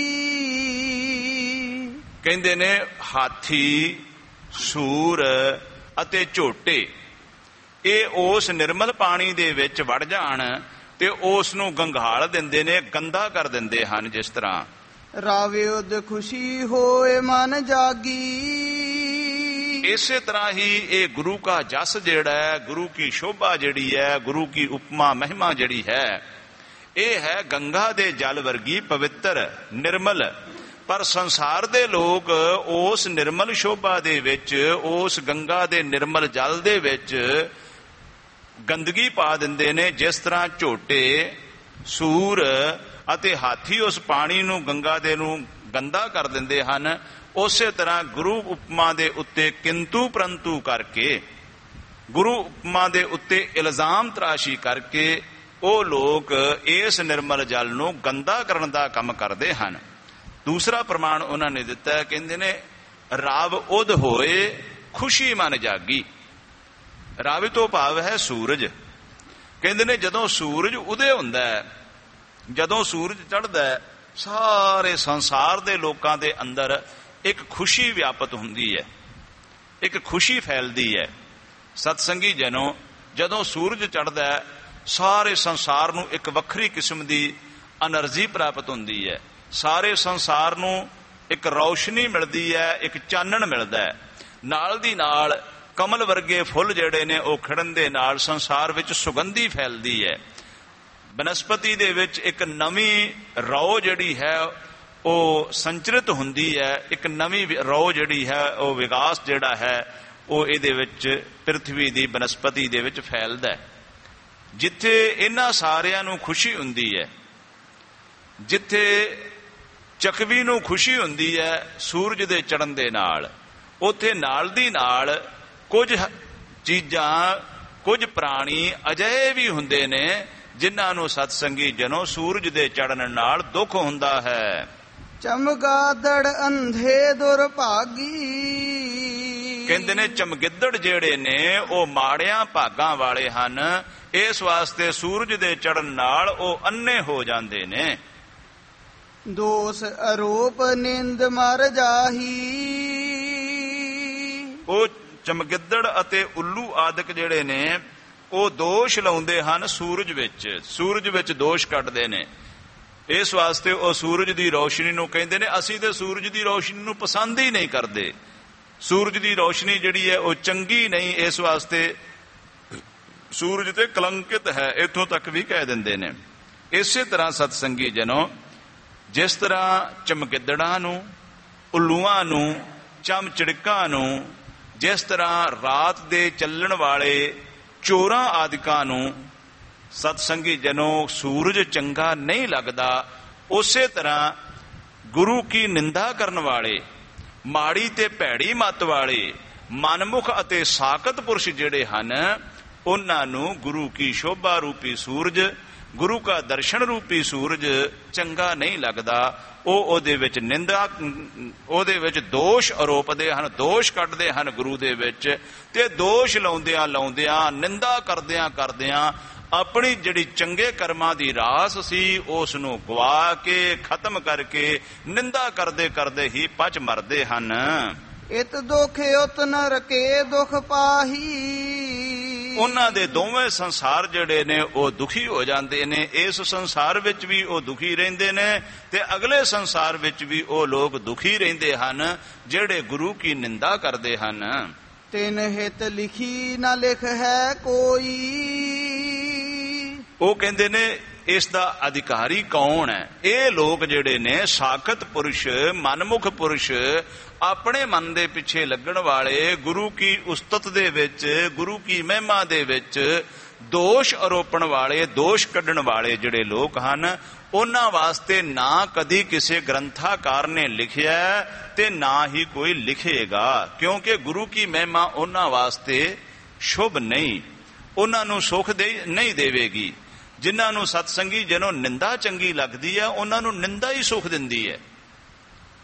Speaker 1: ਕਹਿੰਦੇ ਨੇ ਹਾਥੀ, ਸੂਰ ਅਤੇ ਝੋਟੇ ਇਹ ਉਸ ਨਿਰਮਲ ਪਾਣੀ ਦੇ ਵਿੱਚ ਵੜ ਜਾਣ ਤੇ ਉਸ ਨੂੰ ਗੰਗਾਲ ਦਿੰਦੇ ਨੇ, ਗੰਦਾ ਕਰ ਦਿੰਦੇ ਹਨ। ਜਿਸ ਤਰ੍ਹਾਂ
Speaker 2: ਰਾਵੇ ਉਦ ਖੁਸ਼ੀ ਹੋਏ ਮਨ ਜਾਗੀ,
Speaker 1: ਇਸੇ ਤਰ੍ਹਾਂ ਹੀ ਇਹ ਗੁਰੂ ਕਾ ਜਸ ਜਿਹੜਾ ਹੈ, ਗੁਰੂ ਕੀ ਸ਼ੋਭਾ ਜਿਹੜੀ ਹੈ, ਗੁਰੂ ਕੀ ਉਪਮਾ ਮਹਿਮਾ ਜਿਹੜੀ ਹੈ, ਇਹ ਹੈ ਗੰਗਾ ਦੇ ਜਲ ਵਰਗੀ ਪਵਿੱਤਰ ਨਿਰਮਲ। ਪਰ ਸੰਸਾਰ ਦੇ ਲੋਕ ਉਸ ਨਿਰਮਲ ਸ਼ੋਭਾ ਦੇ ਵਿੱਚ, ਉਸ ਗੰਗਾ ਦੇ ਨਿਰਮਲ ਜਲ ਦੇ ਵਿੱਚ ਗੰਦਗੀ ਪਾ ਦਿੰਦੇ ਨੇ। ਜਿਸ ਤਰ੍ਹਾਂ ਝੋਟੇ, ਸੂਰ ਅਤੇ ਹਾਥੀ ਉਸ ਪਾਣੀ ਨੂੰ, ਗੰਗਾ ਦੇ ਨੂੰ ਗੰਦਾ ਕਰ ਦਿੰਦੇ ਹਨ, ਉਸੇ ਤਰ੍ਹਾਂ ਗੁਰੂ ਉਪਮਾ ਦੇ ਉੱਤੇ ਕਿੰਤੂ ਪ੍ਰੰਤੂ ਕਰਕੇ, ਗੁਰੂ ਉਪਮਾ ਦੇ ਉੱਤੇ ਇਲਜ਼ਾਮ ਤਰਾਸ਼ੀ ਕਰਕੇ ਉਹ ਲੋਕ ਇਸ ਨਿਰਮਲ ਜਲ ਨੂੰ ਗੰਦਾ ਕਰਨ ਦਾ ਕੰਮ ਕਰਦੇ ਹਨ। ਦੂਸਰਾ ਪ੍ਰਮਾਣ ਉਹਨਾਂ ਨੇ ਦਿੱਤਾ ਹੈ, ਕਹਿੰਦੇ ਨੇ ਰਾਵ ਉਦ ਹੋਏ ਖੁਸ਼ੀ ਮਨ ਜਾਗੀ। ਰਾਵੀ ਤੋਂ ਭਾਵ ਹੈ ਸੂਰਜ। ਕਹਿੰਦੇ ਨੇ ਜਦੋਂ ਸੂਰਜ ਉਦੇ ਹੁੰਦਾ ਹੈ, ਜਦੋਂ ਸੂਰਜ ਚੜ੍ਹਦਾ ਹੈ, ਸਾਰੇ ਸੰਸਾਰ ਦੇ ਲੋਕਾਂ ਦੇ ਅੰਦਰ ਇੱਕ ਖੁਸ਼ੀ ਵਿਆਪਤ ਹੁੰਦੀ ਹੈ, ਇੱਕ ਖੁਸ਼ੀ ਫੈਲਦੀ ਹੈ। ਸਤਸੰਗੀ ਜਨੋ, ਜਦੋਂ ਸੂਰਜ ਚੜ੍ਹਦਾ ਹੈ ਸਾਰੇ ਸੰਸਾਰ ਨੂੰ ਇੱਕ ਵੱਖਰੀ ਕਿਸਮ ਦੀ એનર્ਜੀ ਪ੍ਰਾਪਤ ਹੁੰਦੀ ਹੈ, ਸਾਰੇ ਸੰਸਾਰ ਨੂੰ ਇੱਕ ਰੌਸ਼ਨੀ ਮਿਲਦੀ ਹੈ, ਇੱਕ ਚਾਨਣ ਮਿਲਦਾ ਹੈ। ਨਾਲ ਦੀ ਨਾਲ ਕਮਲ ਵਰਗੇ ਫੁੱਲ ਜਿਹੜੇ ਨੇ ਉਹ ਖਿੜਨ ਦੇ ਨਾਲ ਸੰਸਾਰ ਵਿੱਚ ਸੁਗੰਧੀ ਫੈਲਦੀ ਹੈ। ਬਨਸਪਤੀ ਦੇ ਵਿੱਚ ਇੱਕ ਨਵੀਂ ਰੌ ਜਿਹੜੀ ਹੈ ਉਹ ਸੰਚਰਿਤ ਹੁੰਦੀ ਹੈ, ਇੱਕ ਨਵੀਂ ਰੌ ਜਿਹੜੀ ਹੈ ਉਹ ਵਿਕਾਸ ਜਿਹੜਾ ਹੈ ਉਹ ਇਹਦੇ ਵਿੱਚ ਪ੍ਰਿਥਵੀ ਦੀ ਬਨਸਪਤੀ ਦੇ ਵਿੱਚ ਫੈਲਦਾ ਹੈ। ਜਿੱਥੇ ਇਹਨਾਂ ਸਾਰਿਆਂ ਨੂੰ ਖੁਸ਼ੀ ਹੁੰਦੀ ਹੈ, ਜਿੱਥੇ ਚਕਵੀ ਨੂੰ ਖੁਸ਼ੀ ਹੁੰਦੀ ਹੈ ਸੂਰਜ ਦੇ ਚੜ੍ਹਨ ਦੇ ਨਾਲ, ਉੱਥੇ ਨਾਲ ਦੀ ਨਾਲ ਕੁਝ ਚੀਜ਼ਾਂ, ਕੁਝ ਪ੍ਰਾਣੀ ਅਜਿਹੇ ਵੀ ਹੁੰਦੇ ਨੇ ਜਿਨ੍ਹਾਂ ਨੂੰ ਸਤਸੰਗੀ ਜਨੋ ਸੂਰਜ ਦੇ ਚੜ੍ਹਨ ਨਾਲ ਦੁੱਖ ਹੁੰਦਾ ਹੈ।
Speaker 2: ਚਮਗਾਦੜ ਅੰਧੇ ਦੁਰਭਾਗੀ,
Speaker 1: ਕਹਿੰਦੇ ਨੇ ਚਮਗਿੱਦੜ ਜਿਹੜੇ ਨੇ ਉਹ ਮਾੜਿਆਂ ਭਾਗਾਂ ਵਾਲੇ ਹਨ, ਇਸ ਵਾਸਤੇ ਸੂਰਜ ਦੇ ਚੜ੍ਹਨ ਨਾਲ ਉਹ ਅੰਨੇ ਹੋ ਜਾਂਦੇ ਨੇ।
Speaker 2: ਦੋਸ ਆਰੋਪ ਨਿੰਦ ਮਰ ਜਾਹੀ,
Speaker 1: ਉਹ ਚਮਗਿੱਦੜ ਅਤੇ ਉੱਲੂ ਆਦਿਕ ਜਿਹੜੇ ਨੇ ਉਹ ਦੋਸ਼ ਲਾਉਂਦੇ ਹਨ ਸੂਰਜ ਵਿੱਚ, ਸੂਰਜ ਵਿੱਚ ਦੋਸ਼ ਕੱਢਦੇ ਨੇ। ਇਸ ਵਾਸਤੇ ਉਹ ਸੂਰਜ ਦੀ ਰੌਸ਼ਨੀ ਨੂੰ ਕਹਿੰਦੇ ਨੇ ਅਸੀਂ ਤੇ ਸੂਰਜ ਦੀ ਰੌਸ਼ਨੀ ਨੂੰ ਪਸੰਦ ਹੀ ਨਹੀਂ ਕਰਦੇ, ਸੂਰਜ ਦੀ ਰੌਸ਼ਨੀ ਜਿਹੜੀ ਹੈ ਉਹ ਚੰਗੀ ਨਹੀਂ, ਇਸ ਵਾਸਤੇ ਸੂਰਜ ਤੇ ਕਲੰਕਿਤ ਹੈ, ਇੱਥੋਂ ਤੱਕ ਵੀ ਕਹਿ ਦਿੰਦੇ ਨੇ। ਇਸੇ ਤਰ੍ਹਾਂ ਸਤਸੰਗੀ ਜਨੋ, ਜਿਸ ਤਰ੍ਹਾਂ ਚਮਗਿੱਦੜਾਂ ਨੂੰ, ਉੱਲੂਆਂ ਨੂੰ, ਚਮਚੜਕਾਂ ਨੂੰ, ਜਿਸ ਤਰ੍ਹਾਂ ਰਾਤ ਦੇ ਚੱਲਣ ਵਾਲੇ ਚੋਰਾਂ ਆਦਿਕਾਂ ਨੂੰ ਸਤਸੰਗੀ ਜਨੋ ਸੂਰਜ ਚੰਗਾ ਨਹੀਂ ਲੱਗਦਾ, ਉਸੇ ਤਰ੍ਹਾਂ ਗੁਰੂ ਕੀ ਨਿੰਦਾ ਕਰਨ ਵਾਲੇ, ਮਾੜੀ ਤੇ ਭੈੜੀ ਮੱਤ ਵਾਲੇ ਮਨਮੁਖ ਅਤੇ ਸਾਕਤ ਪੁਰਸ਼ ਜਿਹੜੇ ਹਨ, ਉਹਨਾਂ ਨੂੰ ਗੁਰੂ ਕੀ ਸ਼ੋਭਾ ਰੂਪੀ ਸੂਰਜ, ਗੁਰੂ ਕਾ ਦਰਸ਼ਨ ਰੂਪੀ ਸੂਰਜ ਚੰਗਾ ਨਹੀਂ ਲੱਗਦਾ। ਉਹ ਉਹਦੇ ਵਿੱਚ ਨਿੰਦਾ, ਉਹਦੇ ਵਿੱਚ ਦੋਸ਼ ਆਰੋਪਦੇ ਹਨ, ਦੋਸ਼ ਕੱਢਦੇ ਹਨ ਗੁਰੂ ਦੇ ਵਿੱਚ, ਤੇ ਦੋਸ਼ ਲਾਉਂਦਿਆਂ ਲਾਉਂਦਿਆਂ, ਨਿੰਦਾ ਕਰਦਿਆਂ ਕਰਦਿਆਂ ਆਪਣੀ ਜਿਹੜੀ ਚੰਗੇ ਕਰਮਾਂ ਦੀ ਰਾਸ ਸੀ ਉਸ ਨੂੰ ਗਵਾ ਕੇ, ਖਤਮ ਕਰਕੇ, ਨਿੰਦਾ ਕਰਦੇ ਕਰਦੇ ਹੀ ਪਚ ਮਰਦੇ ਹਨ।
Speaker 2: ਇਤ ਦੁਖ ਉਤ ਨਰਕੇ ਦੁਖ ਪਾਹੀ,
Speaker 1: ਉਹਨਾਂ ਦੇ ਦੋਵੇਂ ਸੰਸਾਰ ਜਿਹੜੇ ਨੇ ਉਹ ਦੁਖੀ ਹੋ ਜਾਂਦੇ ਨੇ। ਇਸ ਸੰਸਾਰ ਵਿੱਚ ਵੀ ਉਹ ਦੁਖੀ ਰਹਿੰਦੇ ਨੇ ਤੇ ਅਗਲੇ ਸੰਸਾਰ ਵਿੱਚ ਵੀ ਉਹ ਲੋਕ ਦੁਖੀ ਰਹਿੰਦੇ ਹਨ ਜਿਹੜੇ ਗੁਰੂ ਕੀ ਨਿੰਦਾ ਕਰਦੇ ਹਨ।
Speaker 2: ਤਿਨ ਹਿਤ ਲਿਖੀ ਨਾ ਲਿਖ ਹੈ ਕੋਈ,
Speaker 1: ਉਹ ਕਹਿੰਦੇ ਨੇ ਇਸ ਦਾ ਅਧਿਕਾਰੀ ਕੌਣ ਹੈ? ਇਹ ਲੋਕ ਜਿਹੜੇ ਨੇ ਸਾਖਤ ਪੁਰਸ਼, ਮਨਮੁਖ ਪੁਰਸ਼, ਆਪਣੇ ਮਨ ਦੇ ਪਿੱਛੇ ਲੱਗਣ ਵਾਲੇ, ਗੁਰੂ ਕੀ ਉਸਤਤ ਦੇ ਵਿੱਚ, ਗੁਰੂ ਕੀ ਮਹਿਮਾ ਦੇ ਵਿੱਚ ਦੋਸ਼ ਆਰੋਪਣ ਵਾਲੇ, ਦੋਸ਼ ਕੱਢਣ ਵਾਲੇ ਜਿਹੜੇ ਲੋਕ ਹਨ, ਉਹਨਾਂ ਵਾਸਤੇ ਨਾ ਕਦੀ ਕਿਸੇ ਗ੍ਰੰਥਾਕਾਰ ਨੇ ਲਿਖਿਆ ਤੇ ਨਾ ਹੀ ਕੋਈ ਲਿਖੇਗਾ, ਕਿਉਂਕਿ ਗੁਰੂ ਕੀ ਮਹਿਮਾ ਉਹਨਾਂ ਵਾਸਤੇ ਸ਼ੁਭ ਨਹੀਂ, ਉਹਨਾਂ ਨੂੰ ਸੁਖ ਦੇ ਨਹੀਂ ਦੇਵੇਗੀ। ਜਿਨ੍ਹਾਂ ਨੂੰ ਸਤਸੰਗੀ ਜਨੋਂ ਨਿੰਦਾ ਚੰਗੀ ਲੱਗਦੀ ਹੈ ਉਹਨਾਂ ਨੂੰ ਨਿੰਦਾ ਹੀ ਸੁਖ ਦਿੰਦੀ ਹੈ।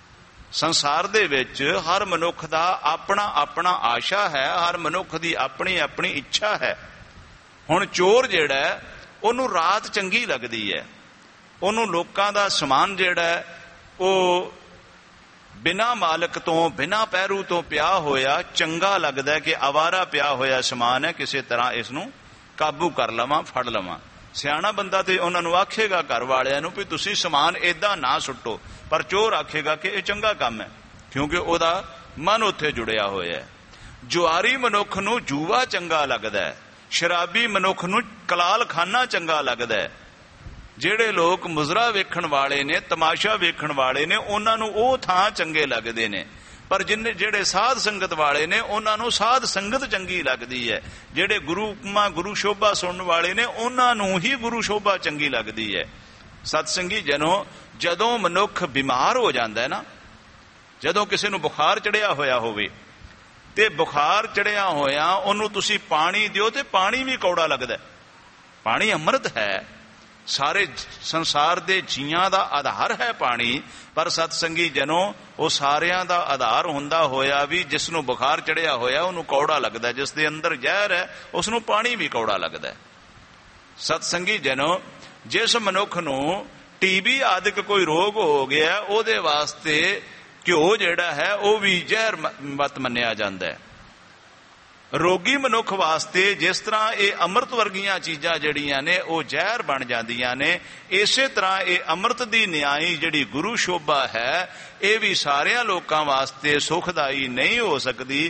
Speaker 1: ਸੰਸਾਰ ਦੇ ਵਿੱਚ ਹਰ ਮਨੁੱਖ ਦਾ ਆਪਣਾ ਆਪਣਾ ਆਸ਼ਾ ਹੈ, ਹਰ ਮਨੁੱਖ ਦੀ ਆਪਣੀ ਆਪਣੀ ਇੱਛਾ ਹੈ। ਹੁਣ ਚੋਰ ਜਿਹੜਾ ਉਹਨੂੰ ਰਾਤ ਚੰਗੀ ਲੱਗਦੀ ਹੈ, ਉਹਨੂੰ ਲੋਕਾਂ ਦਾ ਸਮਾਨ ਜਿਹੜਾ ਉਹ ਬਿਨਾਂ ਮਾਲਕ ਤੋਂ ਬਿਨਾਂ ਪਹਿਰੂ ਤੋਂ ਪਿਆ ਹੋਇਆ ਚੰਗਾ ਲੱਗਦਾ ਕਿ ਆਵਾਰਾ ਪਿਆ ਹੋਇਆ ਸਮਾਨ ਹੈ, ਕਿਸੇ ਤਰ੍ਹਾਂ ਇਸ ਨੂੰ ਕਾਬੂ ਕਰ ਲਵਾਂ, ਫੜ ਲਵਾਂ। ਸਿਆਣਾ ਬੰਦਾ ਤੇ ਉਹਨਾਂ ਨੂੰ ਆਖੇਗਾ ਘਰ ਵਾਲਿਆਂ ਨੂੰ ਵੀ ਤੁਸੀਂ ਸਮਾਨ ਏਦਾਂ ਨਾ ਸੁੱਟੋ, ਪਰ ਚੋਰ ਆਖੇਗਾ ਕਿ ਇਹ ਚੰਗਾ ਕੰਮ ਹੈ, ਕਿਉਂਕਿ ਉਹਦਾ ਮਨ ਉੱਥੇ ਜੁੜਿਆ ਹੋਇਆ ਹੈ। ਜੁਆਰੀ ਮਨੁੱਖ ਨੂੰ ਜੂਆ ਚੰਗਾ ਲੱਗਦਾ ਹੈ, ਸ਼ਰਾਬੀ ਮਨੁੱਖ ਨੂੰ ਕਲਾਲਖਾਨਾ ਚੰਗਾ ਲੱਗਦਾ ਹੈ। ਜਿਹੜੇ ਲੋਕ ਮੁਜ਼ਰਾ ਵੇਖਣ ਵਾਲੇ ਨੇ, ਤਮਾਸ਼ਾ ਵੇਖਣ ਵਾਲੇ ਨੇ, ਉਹਨਾਂ ਨੂੰ ਉਹ ਥਾਂ ਚੰਗੇ ਲੱਗਦੇ ਨੇ, ਪਰ ਜਿੰਨੇ ਜਿਹੜੇ ਸਾਧ ਸੰਗਤ ਵਾਲੇ ਨੇ ਉਹਨਾਂ ਨੂੰ ਸਾਧ ਸੰਗਤ ਚੰਗੀ ਲੱਗਦੀ ਹੈ। ਜਿਹੜੇ ਗੁਰੂ ਮਾ ਗੁਰੂ ਸ਼ੋਭਾ ਸੁਣਨ ਵਾਲੇ ਨੇ ਉਹਨਾਂ ਨੂੰ ਹੀ ਗੁਰੂ ਸ਼ੋਭਾ ਚੰਗੀ ਲੱਗਦੀ ਹੈ। ਸਤਸੰਗੀ ਜਨੋ, ਜਦੋਂ ਮਨੁੱਖ ਬਿਮਾਰ ਹੋ ਜਾਂਦਾ ਹੈ ਨਾ, ਜਦੋਂ ਕਿਸੇ ਨੂੰ ਬੁਖਾਰ ਚੜਿਆ ਹੋਇਆ ਹੋਵੇ ਤੇ ਬੁਖਾਰ ਚੜਿਆ ਹੋਇਆ ਉਹਨੂੰ ਤੁਸੀਂ ਪਾਣੀ ਦਿਓ ਤੇ ਪਾਣੀ ਵੀ ਕੌੜਾ ਲੱਗਦਾ। ਪਾਣੀ ਅੰਮ੍ਰਿਤ ਹੈ, ਸਾਰੇ ਸੰਸਾਰ ਦੇ ਜੀਆਂ ਦਾ ਆਧਾਰ ਹੈ ਪਾਣੀ, ਪਰ ਸਤਸੰਗੀ ਜਨੋ ਉਹ ਸਾਰਿਆਂ ਦਾ ਆਧਾਰ ਹੁੰਦਾ ਹੋਇਆ ਵੀ ਜਿਸ ਨੂੰ ਬੁਖਾਰ ਚੜਿਆ ਹੋਇਆ ਉਹਨੂੰ ਕੌੜਾ ਲੱਗਦਾ, ਜਿਸ ਦੇ ਅੰਦਰ ਜ਼ਹਿਰ ਹੈ ਉਸ ਨੂੰ ਪਾਣੀ ਵੀ ਕੌੜਾ ਲੱਗਦਾ। ਸਤਸੰਗੀ ਜਨੋ, ਜਿਸ ਮਨੁੱਖ ਨੂੰ ਟੀਬੀ ਆਦਿਕ ਕੋਈ ਰੋਗ ਹੋ ਗਿਆ ਉਹਦੇ ਵਾਸਤੇ ਘਿਓ ਜਿਹੜਾ ਹੈ ਉਹ ਵੀ ਜ਼ਹਿਰ ਮਤ ਮੰਨਿਆ ਜਾਂਦਾ ਹੈ। ਰੋਗੀ ਮਨੁੱਖ ਵਾਸਤੇ ਜਿਸ ਤਰ੍ਹਾਂ ਇਹ ਅੰਮ੍ਰਿਤ ਵਰਗੀਆਂ ਚੀਜ਼ਾਂ ਜਿਹੜੀਆਂ ਨੇ ਉਹ ਜ਼ਹਿਰ ਬਣ ਜਾਂਦੀਆਂ ਨੇ, ਇਸੇ ਤਰ੍ਹਾਂ ਇਹ ਅੰਮ੍ਰਿਤ ਦੀ ਨਿਆਈ ਜਿਹੜੀ ਗੁਰੂ ਸ਼ੋਭਾ ਹੈ ਇਹ ਵੀ ਸਾਰਿਆਂ ਲੋਕਾਂ ਵਾਸਤੇ ਸੁਖਦਾਈ ਨਹੀਂ ਹੋ ਸਕਦੀ।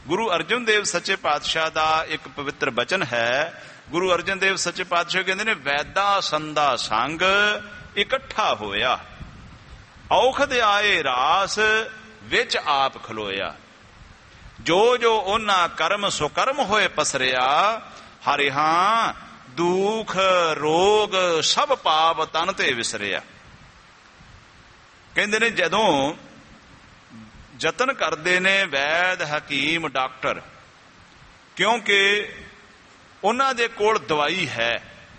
Speaker 1: ਗੁਰੂ ਅਰਜਨ ਦੇਵ ਸੱਚੇ ਪਾਤਸ਼ਾਹ ਦਾ ਇੱਕ ਪਵਿੱਤਰ ਬਚਨ ਹੈ। ਗੁਰੂ ਅਰਜਨ ਦੇਵ ਸੱਚੇ ਪਾਤਸ਼ਾਹ ਕਹਿੰਦੇ ਨੇ, ਵੈਦਾ ਸੰਦਾ ਸੰਗ ਇਕੱਠਾ ਹੋਇਆ, ਔਖਦ ਆਏ ਰਾਸ ਵਿੱਚ ਆਪ ਖਲੋਇਆ। ਜੋ ਜੋ ਉਹਨਾਂ ਕਰਮ ਸੁਕਰਮ ਹੋਏ ਪਸਰਿਆ, ਹਰਿਹਾਂ ਦੁਖ ਰੋਗ ਸਭ ਪਾਪ ਤਨ ਤੇ ਵਿਸਰਿਆ। ਕਹਿੰਦੇ ਨੇ ਜਦੋਂ ਯਤਨ ਕਰਦੇ ਨੇ ਵੈਦ ਹਕੀਮ ਡਾਕਟਰ, ਕਿਉਂਕਿ ਉਹਨਾਂ ਦੇ ਕੋਲ ਦਵਾਈ ਹੈ,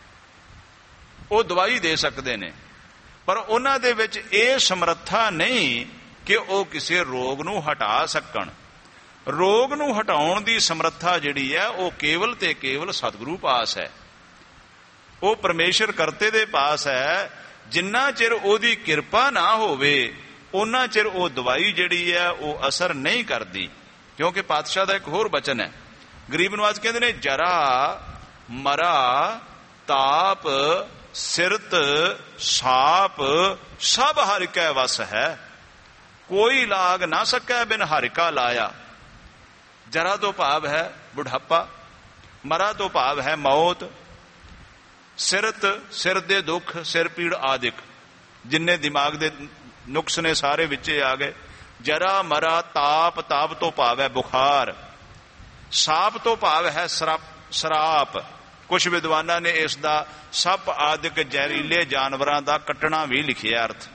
Speaker 1: ਉਹ ਦਵਾਈ ਦੇ ਸਕਦੇ ਨੇ, ਪਰ ਉਹਨਾਂ ਦੇ ਵਿੱਚ ਇਹ ਸਮਰੱਥਾ ਨਹੀਂ ਕਿ ਉਹ ਕਿਸੇ ਰੋਗ ਨੂੰ ਹਟਾ ਸਕਣ। ਰੋਗ ਨੂੰ ਹਟਾਉਣ ਦੀ ਸਮਰੱਥਾ ਜਿਹੜੀ ਹੈ ਉਹ ਕੇਵਲ ਤੇ ਕੇਵਲ ਸਤਿਗੁਰੂ ਪਾਸ ਹੈ, ਉਹ ਪਰਮੇਸ਼ਰ ਕਰਤੇ ਦੇ ਪਾਸ ਹੈ। ਜਿੰਨਾ ਚਿਰ ਉਹਦੀ ਕਿਰਪਾ ਨਾ ਹੋਵੇ ਉਹਨਾਂ ਚਿਰ ਉਹ ਦਵਾਈ ਜਿਹੜੀ ਹੈ ਉਹ ਅਸਰ ਨਹੀਂ ਕਰਦੀ। ਕਿਉਂਕਿ ਪਾਤਸ਼ਾਹ ਦਾ ਇੱਕ ਹੋਰ ਬਚਨ ਹੈ, ਗਰੀਬ ਨਵਾਜ਼ ਕਹਿੰਦੇ ਨੇ, ਜਰਾ ਮਰਾ ਤਾਪ ਸਿਰਤ ਸਾਪ ਸਭ ਹਰਿ ਕੈ ਵਸ ਹੈ, ਕੋਈ ਲਾਗ ਨਾ ਸਕੈ ਬਿਨ ਹਰਿ ਕਾ ਲਾਇਆ। ਜਰਾ ਤੋਂ ਭਾਵ ਹੈ ਬੁਢਾਪਾ, ਮਰਾ ਤੋਂ ਭਾਵ ਹੈ ਮੌਤ, ਸਿਰਤ ਸਿਰ ਦੇ ਦੁੱਖ, ਸਿਰ ਪੀੜ ਆਦਿਕ ਜਿੰਨੇ ਦਿਮਾਗ ਦੇ ਨੁਕਸ ਨੇ ਸਾਰੇ ਵਿੱਚੇ ਆ ਗਏ। ਜਰਾ ਮਰਾ ਤਾਪ, ਤਾਪ ਤੋਂ ਭਾਵ ਹੈ ਬੁਖਾਰ, ਸਾਪ ਤੋਂ ਭਾਵ ਹੈ ਸਰਾਪ। ਕੁਝ ਵਿਦਵਾਨਾਂ ਨੇ ਇਸ ਦਾ ਸੱਪ ਆਦਿਕ ਜ਼ਹਿਰੀਲੇ ਜਾਨਵਰਾਂ ਦਾ ਕੱਟਣਾ ਵੀ ਲਿਖਿਆ ਅਰਥ।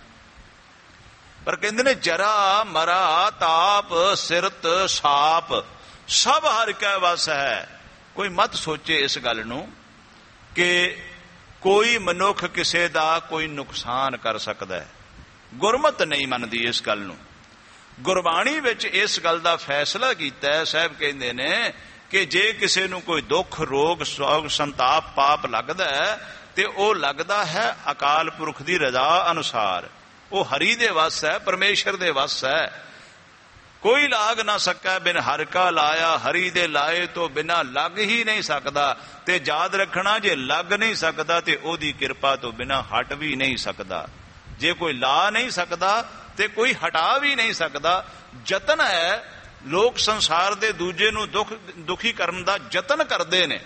Speaker 1: ਪਰ ਕਹਿੰਦੇ ਨੇ ਜਰਾ ਮਰਾ ਤਾਪ ਸਿਰਤ ਸਾਪ ਸਭ ਹਰਿ ਕੈ ਵਸ ਹੈ। ਕੋਈ ਮਤ ਸੋਚੇ ਇਸ ਗੱਲ ਨੂੰ ਕਿ ਕੋਈ ਮਨੁੱਖ ਕਿਸੇ ਦਾ ਕੋਈ ਨੁਕਸਾਨ ਕਰ ਸਕਦਾ ਹੈ। ਗੁਰਮਤ ਨਹੀਂ ਮੰਨਦੀ ਇਸ ਗੱਲ ਨੂੰ। ਗੁਰਬਾਣੀ ਵਿੱਚ ਇਸ ਗੱਲ ਦਾ ਫੈਸਲਾ ਕੀਤਾ ਹੈ। ਸਾਹਿਬ ਕਹਿੰਦੇ ਨੇ ਕਿ ਜੇ ਕਿਸੇ ਨੂੰ ਕੋਈ ਦੁੱਖ ਰੋਗ ਸੋਗ ਸੰਤਾਪ ਪਾਪ ਲੱਗਦਾ ਹੈ ਤੇ ਉਹ ਲੱਗਦਾ ਹੈ ਅਕਾਲ ਪੁਰਖ ਦੀ ਰਜ਼ਾ ਅਨੁਸਾਰ, ਉਹ ਹਰੀ ਦੇ ਵਸ ਹੈ, ਪਰਮੇਸ਼ਰ ਦੇ ਵਸ ਹੈ। ਕੋਈ ਲਾਗ ਨਾ ਸਕਾ ਬਿਨ ਹਰਿ ਕਾ ਲਾਇਆ, ਹਰੀ ਦੇ ਲਾਏ ਤੋਂ ਬਿਨਾਂ ਲੱਗ ਹੀ ਨਹੀਂ ਸਕਦਾ। ਤੇ ਯਾਦ ਰੱਖਣਾ, ਜੇ ਲੱਗ ਨਹੀਂ ਸਕਦਾ ਤੇ ਉਹਦੀ ਕਿਰਪਾ ਤੋਂ ਬਿਨਾਂ ਹਟ ਵੀ ਨਹੀਂ ਸਕਦਾ। ਜੇ ਕੋਈ ਲਾ ਨਹੀਂ ਸਕਦਾ ਤੇ ਕੋਈ ਹਟਾ ਵੀ ਨਹੀਂ ਸਕਦਾ। ਯਤਨ ਹੈ, ਲੋਕ ਸੰਸਾਰ ਦੇ ਦੂਜੇ ਨੂੰ ਦੁੱਖ ਦੁਖੀ ਕਰਨ ਦਾ ਯਤਨ ਕਰਦੇ ਨੇ,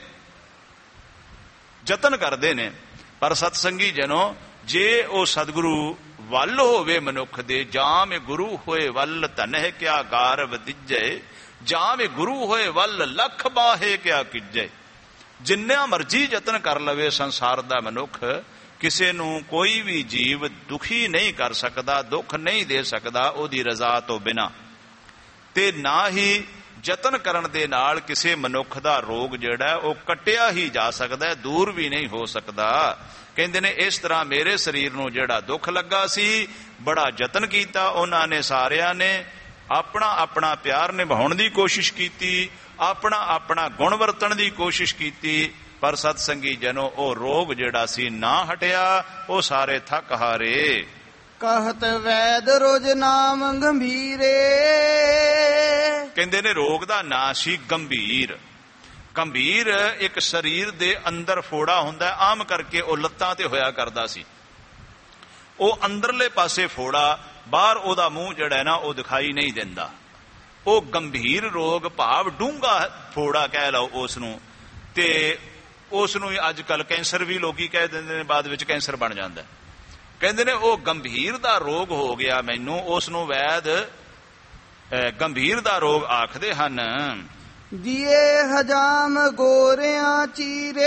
Speaker 1: ਯਤਨ ਕਰਦੇ ਨੇ। ਪਰ ਸਤਸੰਗੀ ਜਨੋ, ਜੇ ਉਹ ਸਤਿਗੁਰੂ ਵੱਲ ਹੋਵੇ ਮਨੁੱਖ ਦੇ, ਜਾਂ ਮੇ ਗੁਰੂ ਹੋਏ ਵੱਲ ਧਨਹਿ ਕਿਆ ਗਾਰਵ ਦਿੱਜੈ, ਜਾਂ ਮੇ ਗੁਰੂ ਹੋਏ ਵੱਲ ਲੱਖ ਬਾਹੇ ਕਿਆ ਕੀਜੈ। ਜਿੰਨਾ ਮਰਜੀ ਯਤਨ ਕਰ ਲਵੇ ਸੰਸਾਰ ਦਾ ਮਨੁੱਖ, ਕਿਸੇ ਨੂੰ ਕੋਈ ਵੀ ਜੀਵ ਦੁਖੀ ਨਹੀਂ ਕਰ ਸਕਦਾ, ਦੁੱਖ ਨਹੀਂ ਦੇ ਸਕਦਾ ਉਹਦੀ ਰਜ਼ਾ ਤੋਂ ਬਿਨਾਂ। ਤੇ ਨਾ ਹੀ ਯਤਨ ਕਰਨ ਦੇ ਨਾਲ ਕਿਸੇ ਮਨੁੱਖ ਦਾ ਰੋਗ ਜਿਹੜਾ ਉਹ ਕੱਟਿਆ ਹੀ ਜਾ ਸਕਦਾ, ਦੂਰ ਵੀ ਨਹੀਂ ਹੋ ਸਕਦਾ। ਕਹਿੰਦੇ ਨੇ ਇਸ ਤਰ੍ਹਾਂ ਮੇਰੇ ਸਰੀਰ ਨੂੰ ਜਿਹੜਾ ਦੁੱਖ ਲੱਗਾ ਸੀ, ਬੜਾ ਯਤਨ ਕੀਤਾ ਉਹਨਾਂ ਨੇ, ਸਾਰਿਆਂ ਨੇ ਆਪਣਾ ਆਪਣਾ ਪਿਆਰ ਨਿਭਾਉਣ ਦੀ ਕੋਸ਼ਿਸ਼ ਕੀਤੀ, ਆਪਣਾ ਆਪਣਾ ਗੁਣ ਵਰਤਣ ਦੀ ਕੋਸ਼ਿਸ਼ ਕੀਤੀ, ਪਰ ਸਤਸੰਗੀ ਜਨੋ ਉਹ ਰੋਗ ਜਿਹੜਾ ਸੀ ਨਾ ਹਟਿਆ, ਉਹ ਸਾਰੇ ਥੱਕ ਹਾਰੇ।
Speaker 2: कहत वैद रोज नाम गंभीरे,
Speaker 1: ਕਹਿੰਦੇ ਨੇ ਰੋਗ ਦਾ ਨਾਂ ਸੀ ਗੰਭੀਰ। ਗੰਭੀਰ ਇੱਕ ਸਰੀਰ ਦੇ ਅੰਦਰ ਫੋੜਾ ਹੁੰਦਾ, ਆਮ ਕਰਕੇ ਉਹ ਲੱਤਾਂ ਤੇ ਹੋਇਆ ਕਰਦਾ ਸੀ। ਉਹ ਅੰਦਰਲੇ ਪਾਸੇ ਫੋੜਾ, ਬਾਹਰ ਉਹਦਾ ਮੂੰਹ ਜਿਹੜਾ ਹੈ ਨਾ ਉਹ ਦਿਖਾਈ ਨਹੀਂ ਦਿੰਦਾ। ਉਹ ਗੰਭੀਰ ਰੋਗ ਭਾਵ ਡੂੰਘਾ ਫੋੜਾ ਕਹਿ ਲਓ ਉਸ ਨੂੰ। ਤੇ ਉਸ ਨੂੰ ਅੱਜ ਕੱਲ ਕੈਂਸਰ ਵੀ ਲੋਕੀ ਕਹਿ ਦਿੰਦੇ ਨੇ, ਬਾਅਦ ਵਿੱਚ ਕੈਂਸਰ ਬਣ ਜਾਂਦਾ। ਕਹਿੰਦੇ ਨੇ ਉਹ ਗੰਭੀਰ ਦਾ ਰੋਗ ਹੋ ਗਿਆ ਮੈਨੂੰ, ਉਸ ਨੂੰ ਵੈਦ ਗੰਭੀਰ ਦਾ ਰੋਗ ਆਖਦੇ ਹਨ।
Speaker 2: ਦੀਏ ਹਜਾਮ ਗੋਰਿਆਂ ਚੀਰੇ,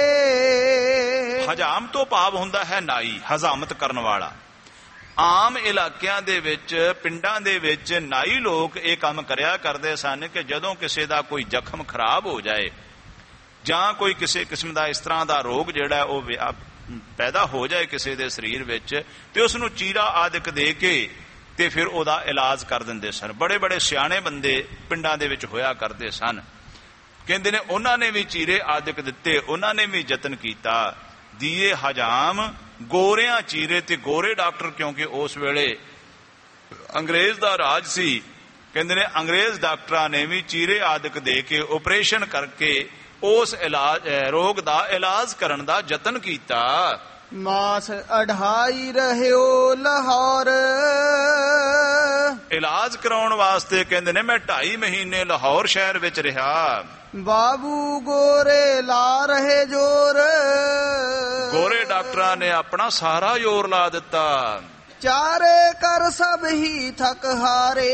Speaker 1: ਹਜਾਮ ਤੋਂ ਭਾਵ ਹੁੰਦਾ ਹੈ ਨਾਈ, ਹਜ਼ਾਮਤ ਕਰਨ ਵਾਲਾ। ਆਮ ਇਲਾਕਿਆਂ ਦੇ ਵਿੱਚ, ਪਿੰਡਾਂ ਦੇ ਵਿੱਚ ਨਾਈ ਲੋਕ ਇਹ ਕੰਮ ਕਰਿਆ ਕਰਦੇ ਸਨ ਕਿ ਜਦੋਂ ਕਿਸੇ ਦਾ ਕੋਈ ਜ਼ਖਮ ਖਰਾਬ ਹੋ ਜਾਏ ਜਾਂ ਕੋਈ ਕਿਸੇ ਕਿਸਮ ਦਾ ਇਸ ਤਰ੍ਹਾਂ ਦਾ ਰੋਗ ਜਿਹੜਾ ਉਹ ਪੈਦਾ ਹੋ ਜਾਏ ਕਿਸੇ ਦੇ ਸਰੀਰ ਵਿੱਚ, ਤੇ ਉਸ ਨੂੰ ਚੀਰਾ ਆਦਿਕ ਦੇ ਕੇ ਤੇ ਫਿਰ ਉਹਦਾ ਇਲਾਜ ਕਰ ਦਿੰਦੇ ਸਨ। ਬੜੇ ਬੜੇ ਸਿਆਣੇ ਬੰਦੇ ਪਿੰਡਾਂ ਦੇ ਵਿੱਚ ਹੋਇਆ ਕਰਦੇ ਸਨ। ਕਹਿੰਦੇ ਨੇ ਉਹਨਾਂ ਨੇ ਵੀ ਚੀਰੇ ਆਦਿਕ ਦਿੱਤੇ, ਉਹਨਾਂ ਨੇ ਵੀ ਯਤਨ ਕੀਤਾ। ਦੀਏ ਹਜਾਮ ਗੋਰਿਆਂ ਚੀਰੇ, ਤੇ ਗੋਰੇ ਡਾਕਟਰ ਕਿਉਂਕਿ ਉਸ ਵੇਲੇ ਅੰਗਰੇਜ਼ ਦਾ ਰਾਜ ਸੀ, ਕਹਿੰਦੇ ਨੇ ਅੰਗਰੇਜ਼ ਡਾਕਟਰਾਂ ਨੇ ਵੀ ਚੀਰੇ ਆਦਿਕ ਦੇ ਕੇ ਆਪਰੇਸ਼ਨ ਕਰਕੇ ਉਸ ਇਲਾਜ ਰੋਗ ਦਾ ਇਲਾਜ ਕਰਨ ਦਾ ਯਤਨ ਕੀਤਾ।
Speaker 2: ਮਾਸ ਅਢਾਈ ਰਹਿਓ ਲਾਹੌਰ,
Speaker 1: ਇਲਾਜ ਕਰਾਉਣ ਵਾਸਤੇ ਕਹਿੰਦੇ ਨੇ ਮੈਂ ਢਾਈ ਮਹੀਨੇ ਲਾਹੌਰ ਸ਼ਹਿਰ ਵਿੱਚ ਰਿਹਾ।
Speaker 2: ਬਾਬੂ ਗੋਰੇ ਲਾ ਰਹੇ ਜੋਰ,
Speaker 1: ਗੋਰੇ ਡਾਕਟਰਾਂ ਨੇ ਆਪਣਾ ਸਾਰਾ ਜ਼ੋਰ ਲਾ ਦਿੱਤਾ।
Speaker 2: ਚਾਰੇ ਕਰ ਸਭ ਹੀ ਥਕ ਹਾਰੇ,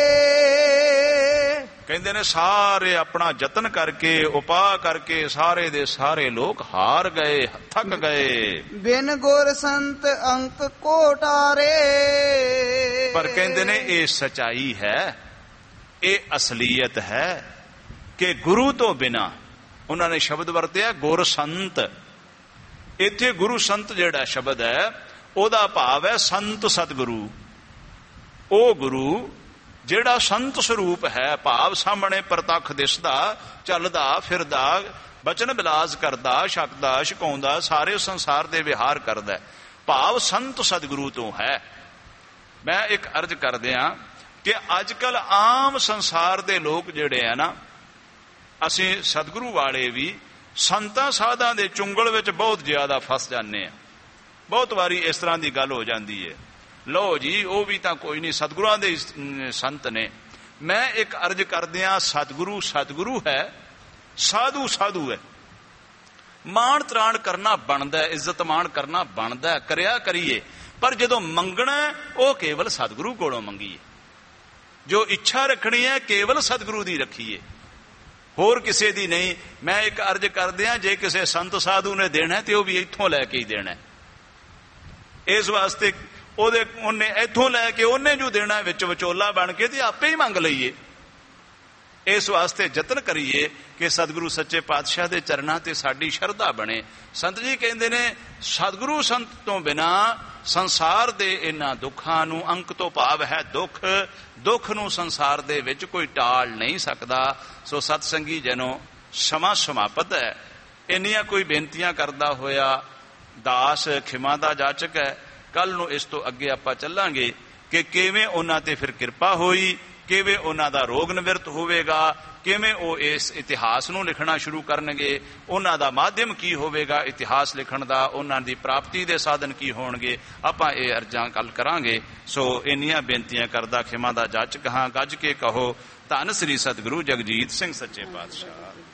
Speaker 1: ਕਹਿੰਦੇ ਨੇ ਸਾਰੇ ਆਪਣਾ ਯਤਨ ਕਰਕੇ ਉਪਾਅ ਕਰਕੇ ਸਾਰੇ ਦੇ ਸਾਰੇ ਲੋਕ ਹਾਰ ਗਏ, ਥੱਕ ਗਏ।
Speaker 2: ਬਿਨ ਗੁਰ ਸੰਤ ਅੰਕ ਕੋਟਾਰੇ,
Speaker 1: ਪਰ ਕਹਿੰਦੇ ਨੇ ਇਹ ਸਚਾਈ ਹੈ, ਇਹ ਅਸਲੀਅਤ ਹੈ ਕਿ ਗੁਰੂ ਤੋਂ ਬਿਨਾ, ਉਹਨਾਂ ਨੇ ਸ਼ਬਦ ਵਰਤਿਆ ਗੁਰ ਸੰਤ। ਇੱਥੇ ਗੁਰੂ ਸੰਤ ਜਿਹੜਾ ਸ਼ਬਦ ਹੈ ਉਹਦਾ ਭਾਵ ਹੈ ਸੰਤ ਸਤਿਗੁਰੂ। ਉਹ ਗੁਰੂ ਜਿਹੜਾ ਸੰਤ ਸਰੂਪ ਹੈ, ਭਾਵ ਸਾਹਮਣੇ ਪ੍ਰਤੱਖ ਦਿਸਦਾ, ਚੱਲਦਾ ਫਿਰਦਾ, ਬਚਨ ਬਿਲਾਸ ਕਰਦਾ, ਛਕਦਾ ਛਕਾਉਂਦਾ, ਸਾਰੇ ਸੰਸਾਰ ਦੇ ਵਿਹਾਰ ਕਰਦਾ, ਭਾਵ ਸੰਤ ਸਤਿਗੁਰੂ ਤੋਂ ਹੈ। ਮੈਂ ਇੱਕ ਅਰਜ਼ ਕਰਦਿਆਂ ਕਿ ਅੱਜ ਕੱਲ ਆਮ ਸੰਸਾਰ ਦੇ ਲੋਕ ਜਿਹੜੇ ਆ ਨਾ, ਅਸੀਂ ਸਤਿਗੁਰੂ ਵਾਲੇ ਵੀ ਸੰਤਾਂ ਸਾਧਾਂ ਦੇ ਚੁੰਗਲ ਵਿੱਚ ਬਹੁਤ ਜ਼ਿਆਦਾ ਫਸ ਜਾਂਦੇ ਆ। ਬਹੁਤ ਵਾਰੀ ਇਸ ਤਰ੍ਹਾਂ ਦੀ ਗੱਲ ਹੋ ਜਾਂਦੀ ਹੈ, ਲਓ ਜੀ ਉਹ ਵੀ ਤਾਂ ਕੋਈ ਨਹੀਂ, ਸਤਿਗੁਰਾਂ ਦੇ ਸੰਤ ਨੇ। ਮੈਂ ਇੱਕ ਅਰਜ਼ ਕਰਦਿਆਂ, ਸਤਿਗੁਰੂ ਸਤਿਗੁਰੂ ਹੈ, ਸਾਧੂ ਸਾਧੂ ਹੈ। ਮਾਣ ਤਰਾਣ ਕਰਨਾ ਬਣਦਾ, ਇੱਜ਼ਤ ਮਾਣ ਕਰਨਾ ਬਣਦਾ, ਕਰਿਆ ਕਰੀਏ, ਪਰ ਜਦੋਂ ਮੰਗਣਾ ਉਹ ਕੇਵਲ ਸਤਿਗੁਰੂ ਕੋਲੋਂ ਮੰਗੀਏ। ਜੋ ਇੱਛਾ ਰੱਖਣੀ ਹੈ ਕੇਵਲ ਸਤਿਗੁਰੂ ਦੀ ਰੱਖੀਏ, ਹੋਰ ਕਿਸੇ ਦੀ ਨਹੀਂ। ਮੈਂ ਇੱਕ ਅਰਜ਼ ਕਰਦਿਆਂ, ਜੇ ਕਿਸੇ ਸੰਤ ਸਾਧੂ ਨੇ ਦੇਣਾ ਤੇ ਉਹ ਵੀ ਇੱਥੋਂ ਲੈ ਕੇ ਹੀ ਦੇਣਾ। ਇਸ ਵਾਸਤੇ ਉਹਦੇ ਉਹਨੇ ਇੱਥੋਂ ਲੈ ਕੇ ਉਹਨੇ ਜੋ ਦੇਣਾ ਵਿੱਚ ਵਿਚੋਲਾ ਬਣ ਕੇ ਤੇ ਆਪੇ ਹੀ ਮੰਗ ਲਈਏ। ਇਸ ਵਾਸਤੇ ਯਤਨ ਕਰੀਏ ਕਿ ਸਤਿਗੁਰੂ ਸੱਚੇ ਪਾਤਸ਼ਾਹ ਦੇ ਚਰਨਾਂ ਤੇ ਸਾਡੀ ਸ਼ਰਧਾ ਬਣੇ। ਸੰਤ ਜੀ ਕਹਿੰਦੇ ਨੇ ਸਤਿਗੁਰੂ ਸੰਤ ਤੋਂ ਬਿਨਾ ਸੰਸਾਰ ਦੇ ਇਹਨਾਂ ਦੁੱਖਾਂ ਨੂੰ, ਅੰਕ ਤੋਂ ਭਾਵ ਹੈ ਦੁੱਖ, ਦੁੱਖ ਨੂੰ ਸੰਸਾਰ ਦੇ ਵਿੱਚ ਕੋਈ ਟਾਲ ਨਹੀਂ ਸਕਦਾ। ਸੋ ਸਤ ਸੰਗੀ ਜਨੋ, ਸਮਾਂ ਸਮਾਪਤ ਹੈ। ਇੰਨੀਆਂ ਕੋਈ ਬੇਨਤੀਆਂ ਕਰਦਾ ਹੋਇਆ ਦਾਸ ਖਿਮਾ ਦਾ ਜਾਚਕ ਹੈ। ਕੱਲ ਨੂੰ ਇਸ ਤੋਂ ਅੱਗੇ ਆਪਾਂ ਚੱਲਾਂਗੇ ਕਿ ਕਿਵੇਂ ਉਹਨਾਂ ਤੇ ਫਿਰ ਕਿਰਪਾ ਹੋਈ, ਕਿਵੇਂ ਉਹਨਾਂ ਦਾ ਰੋਗ ਨਿਵਰਤ ਹੋਵੇਗਾ, ਕਿਵੇਂ ਉਹ ਇਸ ਇਤਿਹਾਸ ਨੂੰ ਲਿਖਣਾ ਸ਼ੁਰੂ ਕਰਨਗੇ, ਉਹਨਾਂ ਦਾ ਮਾਧਿਅਮ ਕੀ ਹੋਵੇਗਾ ਇਤਿਹਾਸ ਲਿਖਣ ਦਾ, ਉਹਨਾਂ ਦੀ ਪ੍ਰਾਪਤੀ ਦੇ ਸਾਧਨ ਕੀ ਹੋਣਗੇ। ਆਪਾਂ ਇਹ ਅਰਜ਼ਾਂ ਕੱਲ ਕਰਾਂਗੇ। ਸੋ ਇੰਨੀਆਂ ਬੇਨਤੀਆਂ ਕਰਦਾ ਖਿਮਾ ਦਾ ਜਾਚਕ ਹਾਂ। ਗੱਜ ਕੇ ਕਹੋ ਧੰਨ ਸ੍ਰੀ ਸਤਿਗੁਰੂ ਜਗਜੀਤ ਸਿੰਘ ਸੱਚੇ ਪਾਤਸ਼ਾਹ।